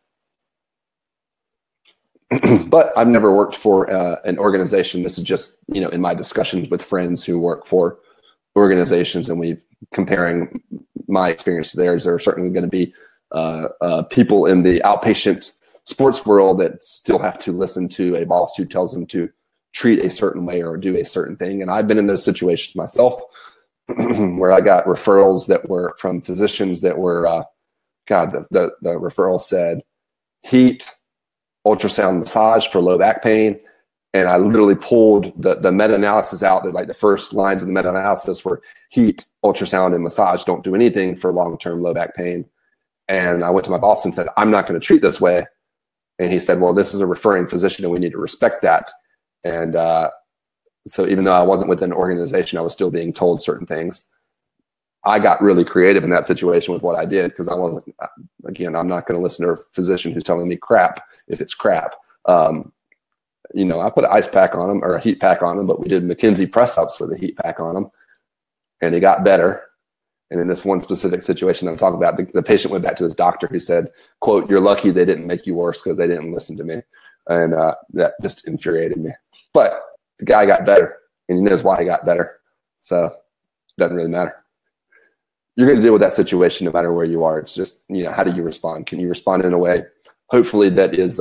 But I've never worked for an organization. This is just, in my discussions with friends who work for organizations, and we've comparing my experience to theirs. There are certainly going to be people in the outpatient sports world that still have to listen to a boss who tells them to treat a certain way or do a certain thing. And I've been in those situations myself where I got referrals that were from physicians that were, the referral said heat, ultrasound, massage for low back pain. And I literally pulled the meta-analysis out, that like the first lines of the meta-analysis were heat, ultrasound, and massage don't do anything for long-term low back pain. And I went to my boss and said, I'm not going to treat this way. And he said, well, this is a referring physician and we need to respect that. And so even though I wasn't within an organization, I was still being told certain things. I got really creative in that situation with what I did, because I wasn't, again, I'm not going to listen to a physician who's telling me crap if it's crap. I put an ice pack on him or a heat pack on him, but we did McKenzie press ups with a heat pack on him, and he got better. And in this one specific situation that I'm talking about, the patient went back to his doctor who said, quote, "You're lucky they didn't make you worse because they didn't listen to me." And that just infuriated me. But the guy got better, and he knows why he got better. So it doesn't really matter. You're going to deal with that situation no matter where you are. It's just, how do you respond? Can you respond in a way, hopefully, that is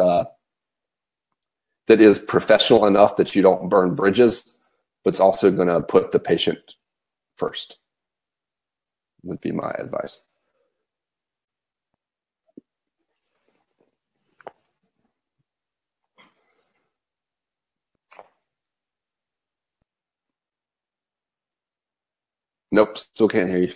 professional enough that you don't burn bridges, but it's also going to put the patient first, would be my advice. Nope, still can't hear you.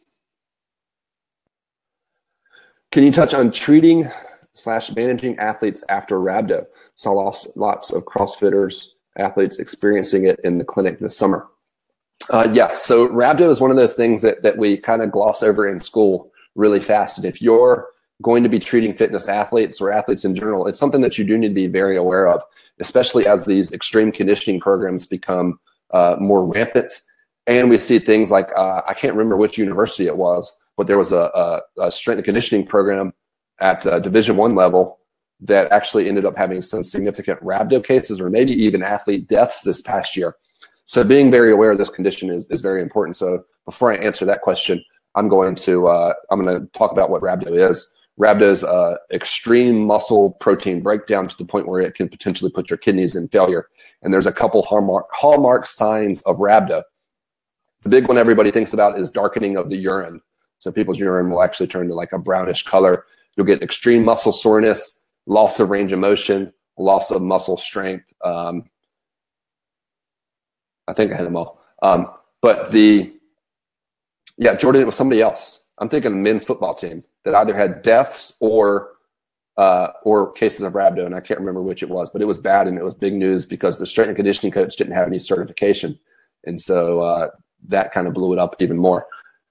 Can you touch on treating / managing athletes after rhabdo? Saw lots of CrossFitters, athletes experiencing it in the clinic this summer. Yeah, so rhabdo is one of those things that we kind of gloss over in school really fast. And if you're going to be treating fitness athletes or athletes in general, it's something that you do need to be very aware of, especially as these extreme conditioning programs become more rampant. And we see things like, I can't remember which university it was, but there was a strength and conditioning program at Division I level that actually ended up having some significant rhabdo cases, or maybe even athlete deaths this past year. So being very aware of this condition is very important. So before I answer that question, I'm going to talk about what rhabdo is. Rhabdo is extreme muscle protein breakdown to the point where it can potentially put your kidneys in failure. And there's a couple hallmark signs of rhabdo. The big one everybody thinks about is darkening of the urine. So people's urine will actually turn to like a brownish color. You'll get extreme muscle soreness, loss of range of motion, loss of muscle strength. I think I had them all. Jordan, it was somebody else. I'm thinking a men's football team that either had deaths or cases of rhabdo, and I can't remember which it was, but it was bad, and it was big news because the strength and conditioning coach didn't have any certification. And so that kind of blew it up even more.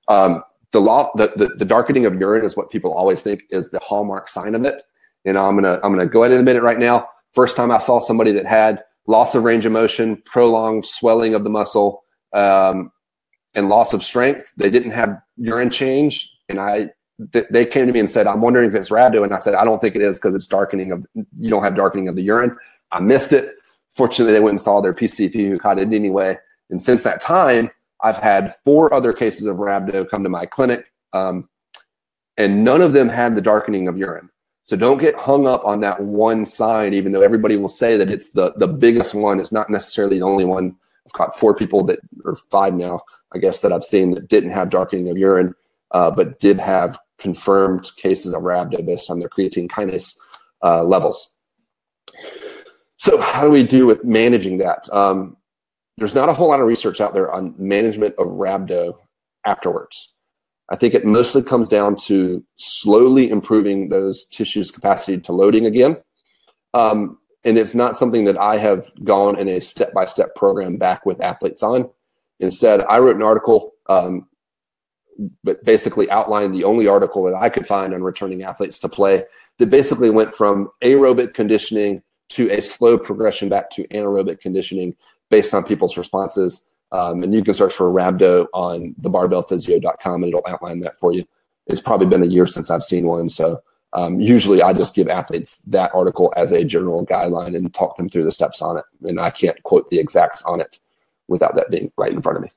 The darkening of urine is what people always think is the hallmark sign of it. And I'm gonna go ahead and admit it right now. First time I saw somebody that had loss of range of motion, prolonged swelling of the muscle, and loss of strength, they didn't have urine change. And they came to me and said, "I'm wondering if it's rhabdo." And I said, "I don't think it is, because it's you don't have darkening of the urine." I missed it. Fortunately, they went and saw their PCP who caught it anyway. And since that time, I've had 4 other cases of rhabdo come to my clinic, and none of them had the darkening of urine. So don't get hung up on that one sign, even though everybody will say that it's the biggest one. It's not necessarily the only one. I've caught 4 people or 5 now, I guess, that I've seen that didn't have darkening of urine, but did have confirmed cases of rhabdo based on their creatine kinase levels. So how do we do with managing that? There's not a whole lot of research out there on management of rhabdo afterwards. I think it mostly comes down to slowly improving those tissues' capacity to loading again. And it's not something that I have gone in a step-by-step program back with athletes on. Instead, I wrote an article, but basically outlined the only article that I could find on returning athletes to play that basically went from aerobic conditioning to a slow progression back to anaerobic conditioning based on people's responses. And you can search for rhabdo on thebarbellphysio.com and it'll outline that for you. It's probably been a year since I've seen one. So usually I just give athletes that article as a general guideline and talk them through the steps on it. And I can't quote the exacts on it without that being right in front of me.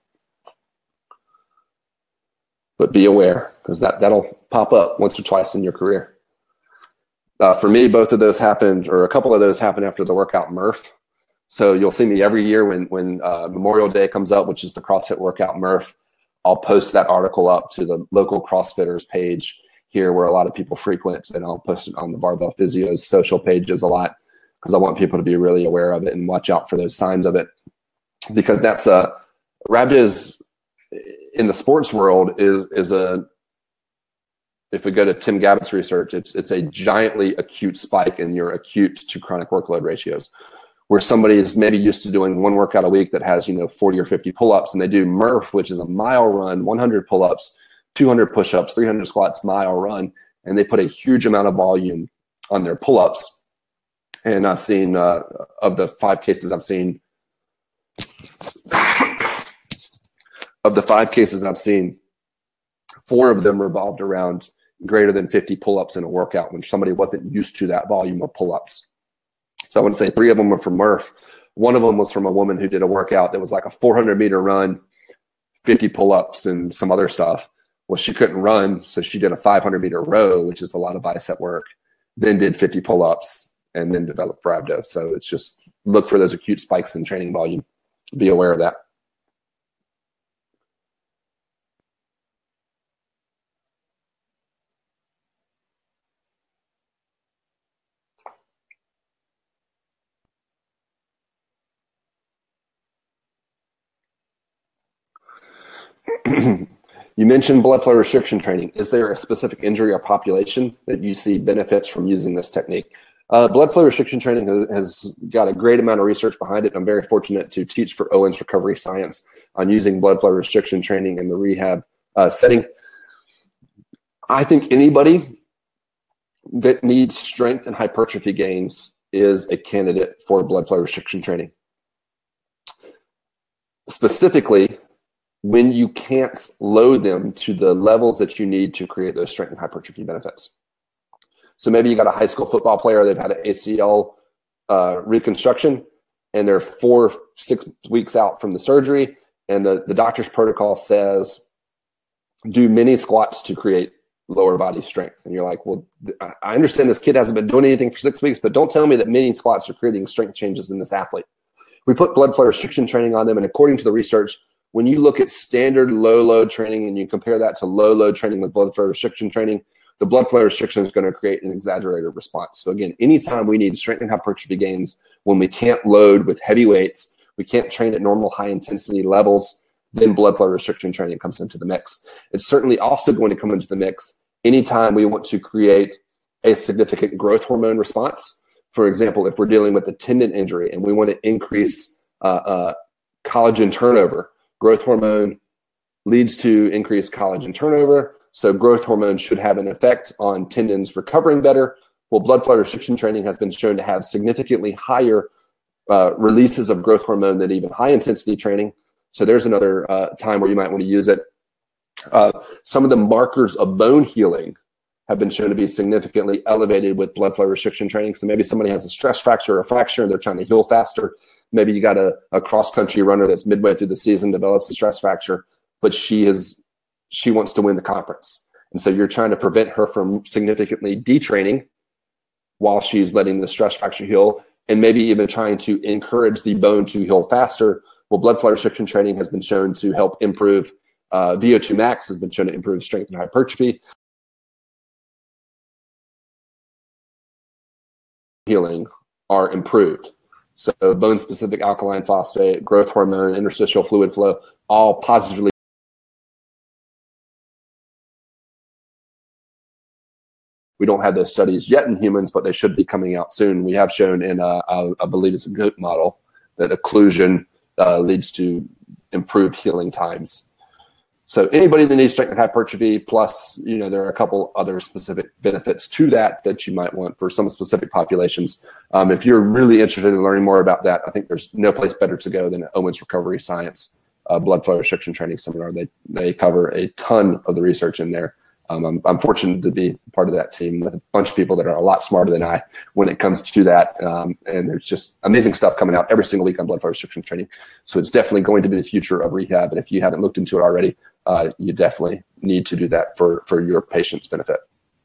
But be aware, because that'll pop up once or twice in your career. For me, both of those happened, or a couple of those happened after the workout Murph. So you'll see me every year when Memorial Day comes up, which is the CrossFit workout Murph. I'll post that article up to the local CrossFitters page here where a lot of people frequent, and I'll post it on the Barbell Physio's social pages a lot because I want people to be really aware of it and watch out for those signs of it. Because that's rhabdo is, in the sports world, is a, if we go to Tim Gavitt's research, it's a giantly acute spike in your acute to chronic workload ratios, where somebody is maybe used to doing one workout a week that has 40 or 50 pull-ups, and they do Murph, which is a mile run, 100 pull-ups, 200 push-ups, 300 squats, mile run, and they put a huge amount of volume on their pull-ups. And I've seen, of the 5 cases I've seen, 4 of them revolved around greater than 50 pull-ups in a workout when somebody wasn't used to that volume of pull-ups. So I want to say 3 of them were from Murph. One of them was from a woman who did a workout that was like a 400-meter run, 50 pull-ups, and some other stuff. Well, she couldn't run, so she did a 500-meter row, which is a lot of bicep work, then did 50 pull-ups, and then developed rhabdo. So it's just look for those acute spikes in training volume. Be aware of that. You mentioned blood flow restriction training. Is there a specific injury or population that you see benefits from using this technique? Blood flow restriction training has got a great amount of research behind it. I'm very fortunate to teach for Owens Recovery Science on using blood flow restriction training in the rehab setting. I think anybody that needs strength and hypertrophy gains is a candidate for blood flow restriction training. Specifically, when you can't load them to the levels that you need to create those strength and hypertrophy benefits. So maybe you got a high school football player that had an ACL reconstruction, and they're 4-6 weeks out from the surgery, and the doctor's protocol says, do mini squats to create lower body strength. And you're like, well, I understand this kid hasn't been doing anything for 6 weeks, but don't tell me that mini squats are creating strength changes in this athlete. We put blood flow restriction training on them, and according to the research, when you look at standard low load training and you compare that to low load training with blood flow restriction training, the blood flow restriction is going to create an exaggerated response. So again, anytime we need strength and hypertrophy gains, when we can't load with heavy weights, we can't train at normal high intensity levels, then blood flow restriction training comes into the mix. It's certainly also going to come into the mix anytime we want to create a significant growth hormone response. For example, if we're dealing with a tendon injury and we want to increase collagen turnover, growth hormone leads to increased collagen turnover. So growth hormone should have an effect on tendons recovering better. Well, blood flow restriction training has been shown to have significantly higher releases of growth hormone than even high intensity training. So there's another time where you might want to use it. Some of the markers of bone healing have been shown to be significantly elevated with blood flow restriction training. So maybe somebody has a stress fracture or a fracture and they're trying to heal faster. Maybe you got a cross-country runner that's midway through the season, develops a stress fracture, but she wants to win the conference. And so you're trying to prevent her from significantly detraining while she's letting the stress fracture heal, and maybe even trying to encourage the bone to heal faster. Well, blood flow restriction training has been shown to help improve, VO2 max has been shown to improve strength and hypertrophy. Healing are improved. So bone-specific alkaline phosphate, growth hormone, interstitial fluid flow, all positively. We don't have those studies yet in humans, but they should be coming out soon. We have shown in, I believe it's a goat model, that occlusion leads to improved healing times. So anybody that needs strength and hypertrophy, plus, there are a couple other specific benefits to that you might want for some specific populations. If you're really interested in learning more about that, I think there's no place better to go than Owens Recovery Science Blood Flow Restriction Training Seminar. They cover a ton of the research in there. I'm fortunate to be part of that team with a bunch of people that are a lot smarter than I when it comes to that. And there's just amazing stuff coming out every single week on blood flow restriction training. So it's definitely going to be the future of rehab. And if you haven't looked into it already, you definitely need to do that for your patient's benefit.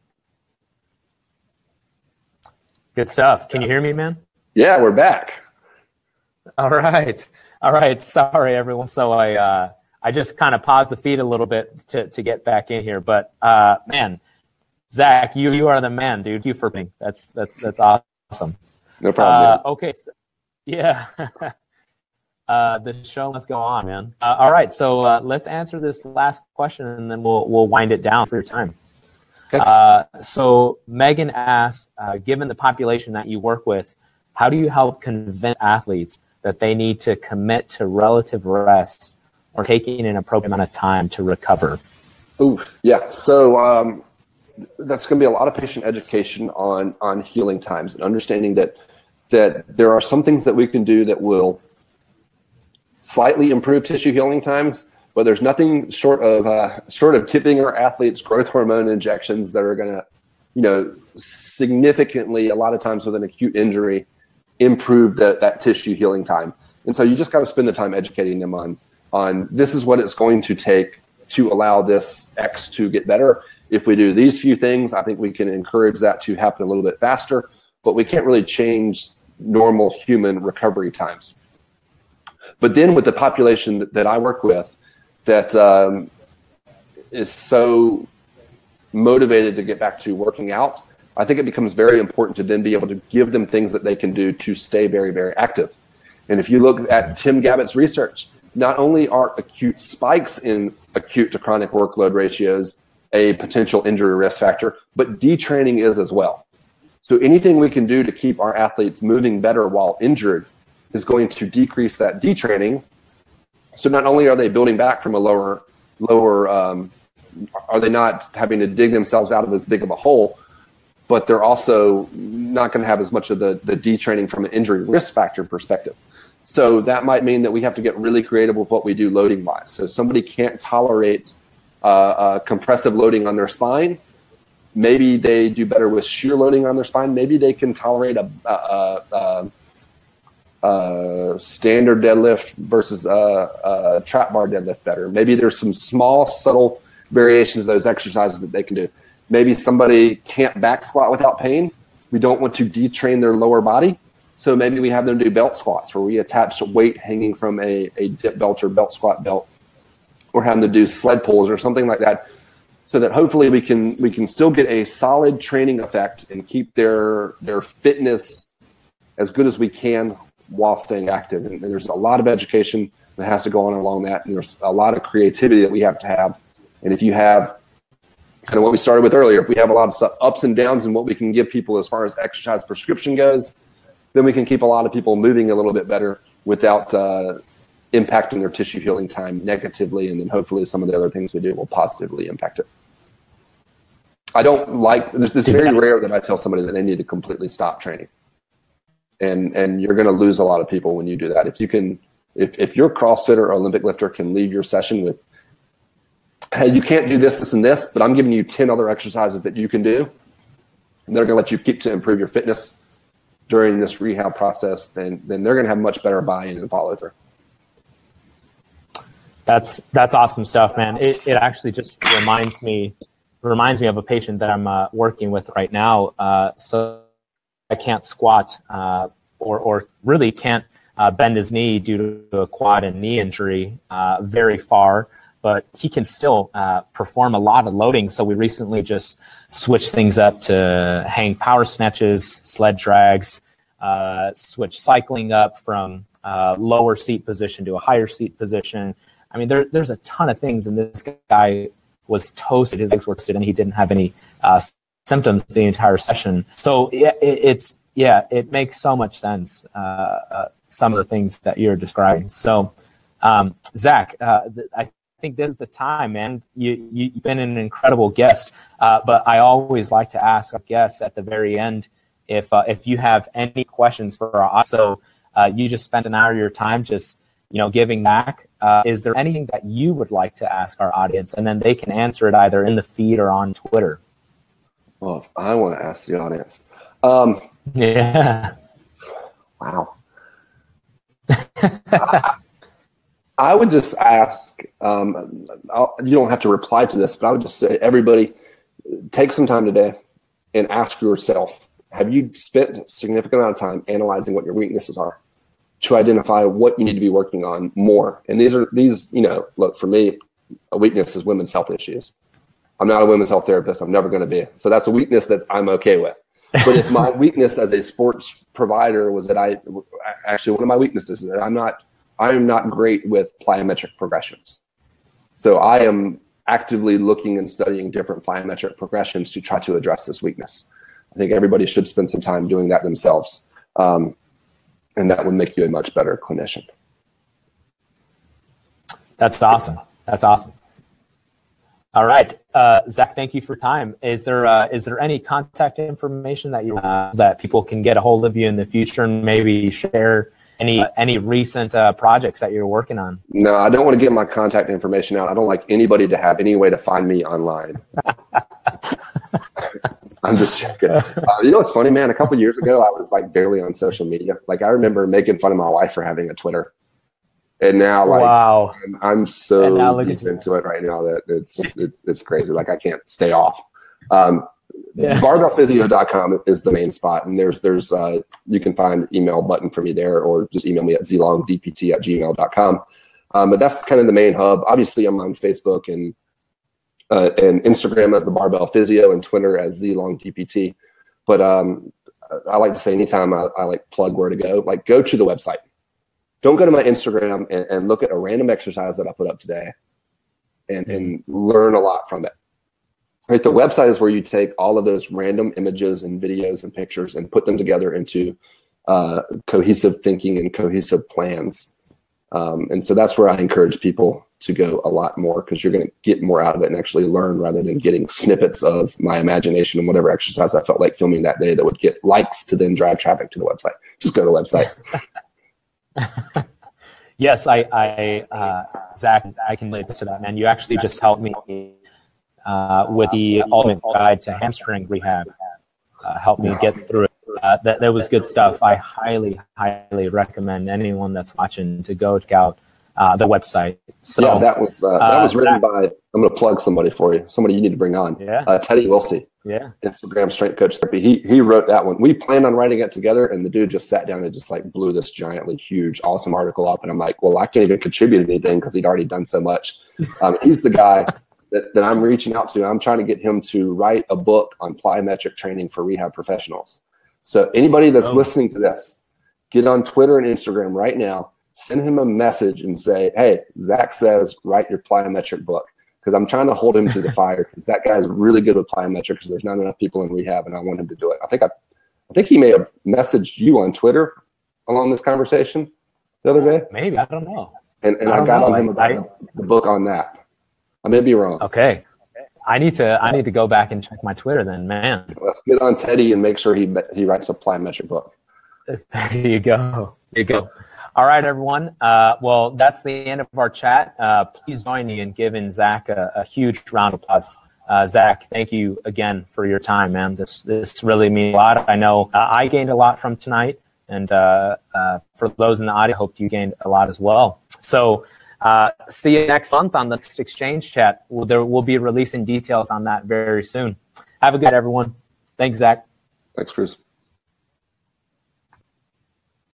Good stuff. Can you hear me, man? Yeah, we're back. All right. Sorry, everyone. So I just kind of paused the feed a little bit to get back in here, but man, Zach, you are the man, dude. Thank you for me. That's awesome. No problem. Okay, so, yeah. The show must go on, man. All right, so let's answer this last question, and then we'll wind it down for your time. Okay. So Megan asks, given the population that you work with, how do you help convince athletes that they need to commit to relative rest or taking an appropriate amount of time to recover? Oh, yeah. So that's going to be a lot of patient education on healing times and understanding that there are some things that we can do that will slightly improve tissue healing times, but there's nothing short of giving our athletes growth hormone injections that are going to, significantly, a lot of times with an acute injury, improve that tissue healing time. And so you just got to spend the time educating them on this is what it's going to take to allow this X to get better. If we do these few things, I think we can encourage that to happen a little bit faster, but we can't really change normal human recovery times. But then with the population that I work with that is so motivated to get back to working out, I think it becomes very important to then be able to give them things that they can do to stay very, very active. And if you look at Tim Gabbett's research, not only are acute spikes in acute to chronic workload ratios a potential injury risk factor, but detraining is as well. So anything we can do to keep our athletes moving better while injured is going to decrease that detraining. So not only are they building back from a lower, are they not having to dig themselves out of as big of a hole, but they're also not going to have as much of the detraining from an injury risk factor perspective. So that might mean that we have to get really creative with what we do loading-wise. So somebody can't tolerate compressive loading on their spine. Maybe they do better with shear loading on their spine. Maybe they can tolerate a standard deadlift versus a trap bar deadlift better. Maybe there's some small, subtle variations of those exercises that they can do. Maybe somebody can't back squat without pain. We don't want to detrain their lower body. So maybe we have them do belt squats where we attach a weight hanging from a dip belt or belt squat belt, or have them to do sled pulls or something like that, so that hopefully we can still get a solid training effect and keep their fitness as good as we can while staying active. And there's a lot of education that has to go on along that, and there's a lot of creativity that we have to have. And if you have kind of what we started with earlier, if we have a lot of ups and downs in what we can give people as far as exercise prescription goes, then we can keep a lot of people moving a little bit better without impacting their tissue healing time negatively. And then hopefully some of the other things we do will positively impact it. I don't like, it's very rare that I tell somebody that they need to completely stop training. And you're going to lose a lot of people when you do that. If your CrossFitter or Olympic lifter can leave your session with, hey, you can't do this, this, and this, but I'm giving you 10 other exercises that you can do, and they're going to let you keep to improve your fitness during this rehab process, then they're going to have much better buy-in and follow through. That's awesome stuff, man. It actually just reminds me of a patient that I'm working with right now. So I can't squat or really can't bend his knee due to a quad and knee injury very far, but he can still perform a lot of loading. So we recently just switched things up to hang power snatches, sled drags, switch cycling up from lower seat position to a higher seat position. I mean, there's a ton of things, and this guy was toasted. His legs were toasted, and he didn't have any symptoms the entire session. So it makes so much sense, some of the things that you're describing. So, Zach, I think this is the time, man. You've been an incredible guest, but I always like to ask our guests at the very end if you have any questions for our audience. So you just spent an hour of your time just giving back. Is there anything that you would like to ask our audience, and then they can answer it either in the feed or on Twitter? Well, if I want to ask the audience, yeah. Wow. I would just ask, you don't have to reply to this, but I would just say, everybody, take some time today and ask yourself, have you spent a significant amount of time analyzing what your weaknesses are to identify what you need to be working on more? And these, look, for me, a weakness is women's health issues. I'm not a women's health therapist. I'm never going to be. So that's a weakness that I'm okay with. But if my weakness as a sports provider was that one of my weaknesses is that I am not great with plyometric progressions. So I am actively looking and studying different plyometric progressions to try to address this weakness. I think everybody should spend some time doing that themselves. And that would make you a much better clinician. That's awesome. That's awesome. All right, Zach, thank you for time. Is there any contact information that that people can get a hold of you in the future, and maybe share any recent projects that you're working on? No, I don't want to get my contact information out. I don't like anybody to have any way to find me online. I'm just joking. What's funny, man? A couple of years ago, I was like barely on social media. Like, I remember making fun of my wife for having a Twitter. And now, wow, I'm so deep into it right now that it's crazy. Like, I can't stay off. Barbellphysio.com is the main spot, and there's you can find an email button for me there, or just email me at zlongdpt@gmail.com. But that's kind of the main hub. Obviously, I'm on Facebook and Instagram as the Barbell Physio, and Twitter as zlongdpt. But I like to say, anytime I like plug where to go, like, go to the website. Don't go to my Instagram and look at a random exercise that I put up today and learn a lot from it. Right, the website is where you take all of those random images and videos and pictures and put them together into cohesive thinking and cohesive plans. And so that's where I encourage people to go a lot more, because you're going to get more out of it and actually learn, rather than getting snippets of my imagination and whatever exercise I felt like filming that day that would get likes to then drive traffic to the website. Just go to the website. Yes, Zach, I can relate to that, man. You actually just helped me with the ultimate guide to hamstring rehab. Helped me get through it. That was good stuff. I highly recommend anyone that's watching to go check out the website. So yeah, that was written by, I'm going to plug somebody for you. Somebody you need to bring on. Yeah. Teddy Wilsey. Yeah. Instagram Strength Coach Therapy. He wrote that one. We planned on writing it together, and the dude just sat down and just like blew this giantly huge, awesome article up. And I'm like, well, I can't even contribute anything because he'd already done so much. He's the guy that I'm reaching out to. I'm trying to get him to write a book on plyometric training for rehab professionals. So anybody that's listening to this, get on Twitter and Instagram right now, send him a message and say, hey, Zach says, write your plyometric book. Because I'm trying to hold him to the fire, because that guy's really good with plyometrics, because there's not enough people in rehab, and I want him to do it. I think he may have messaged you on Twitter along this conversation the other day. Maybe, I don't know. And I got on him about the book on that. I may be wrong. Okay. I need to go back and check my Twitter then, man. Let's get on Teddy and make sure he writes a plyometric book. There you go. All right, everyone. Well, that's the end of our chat. Please join me in giving Zach a huge round of applause. Zach, thank you again for your time, man. This really means a lot. I know I gained a lot from tonight, and for those in the audience, I hope you gained a lot as well. So see you next month on the next Exchange Chat. We'll be releasing details on that very soon. Have a good everyone. Thanks, Zach. Thanks, Chris.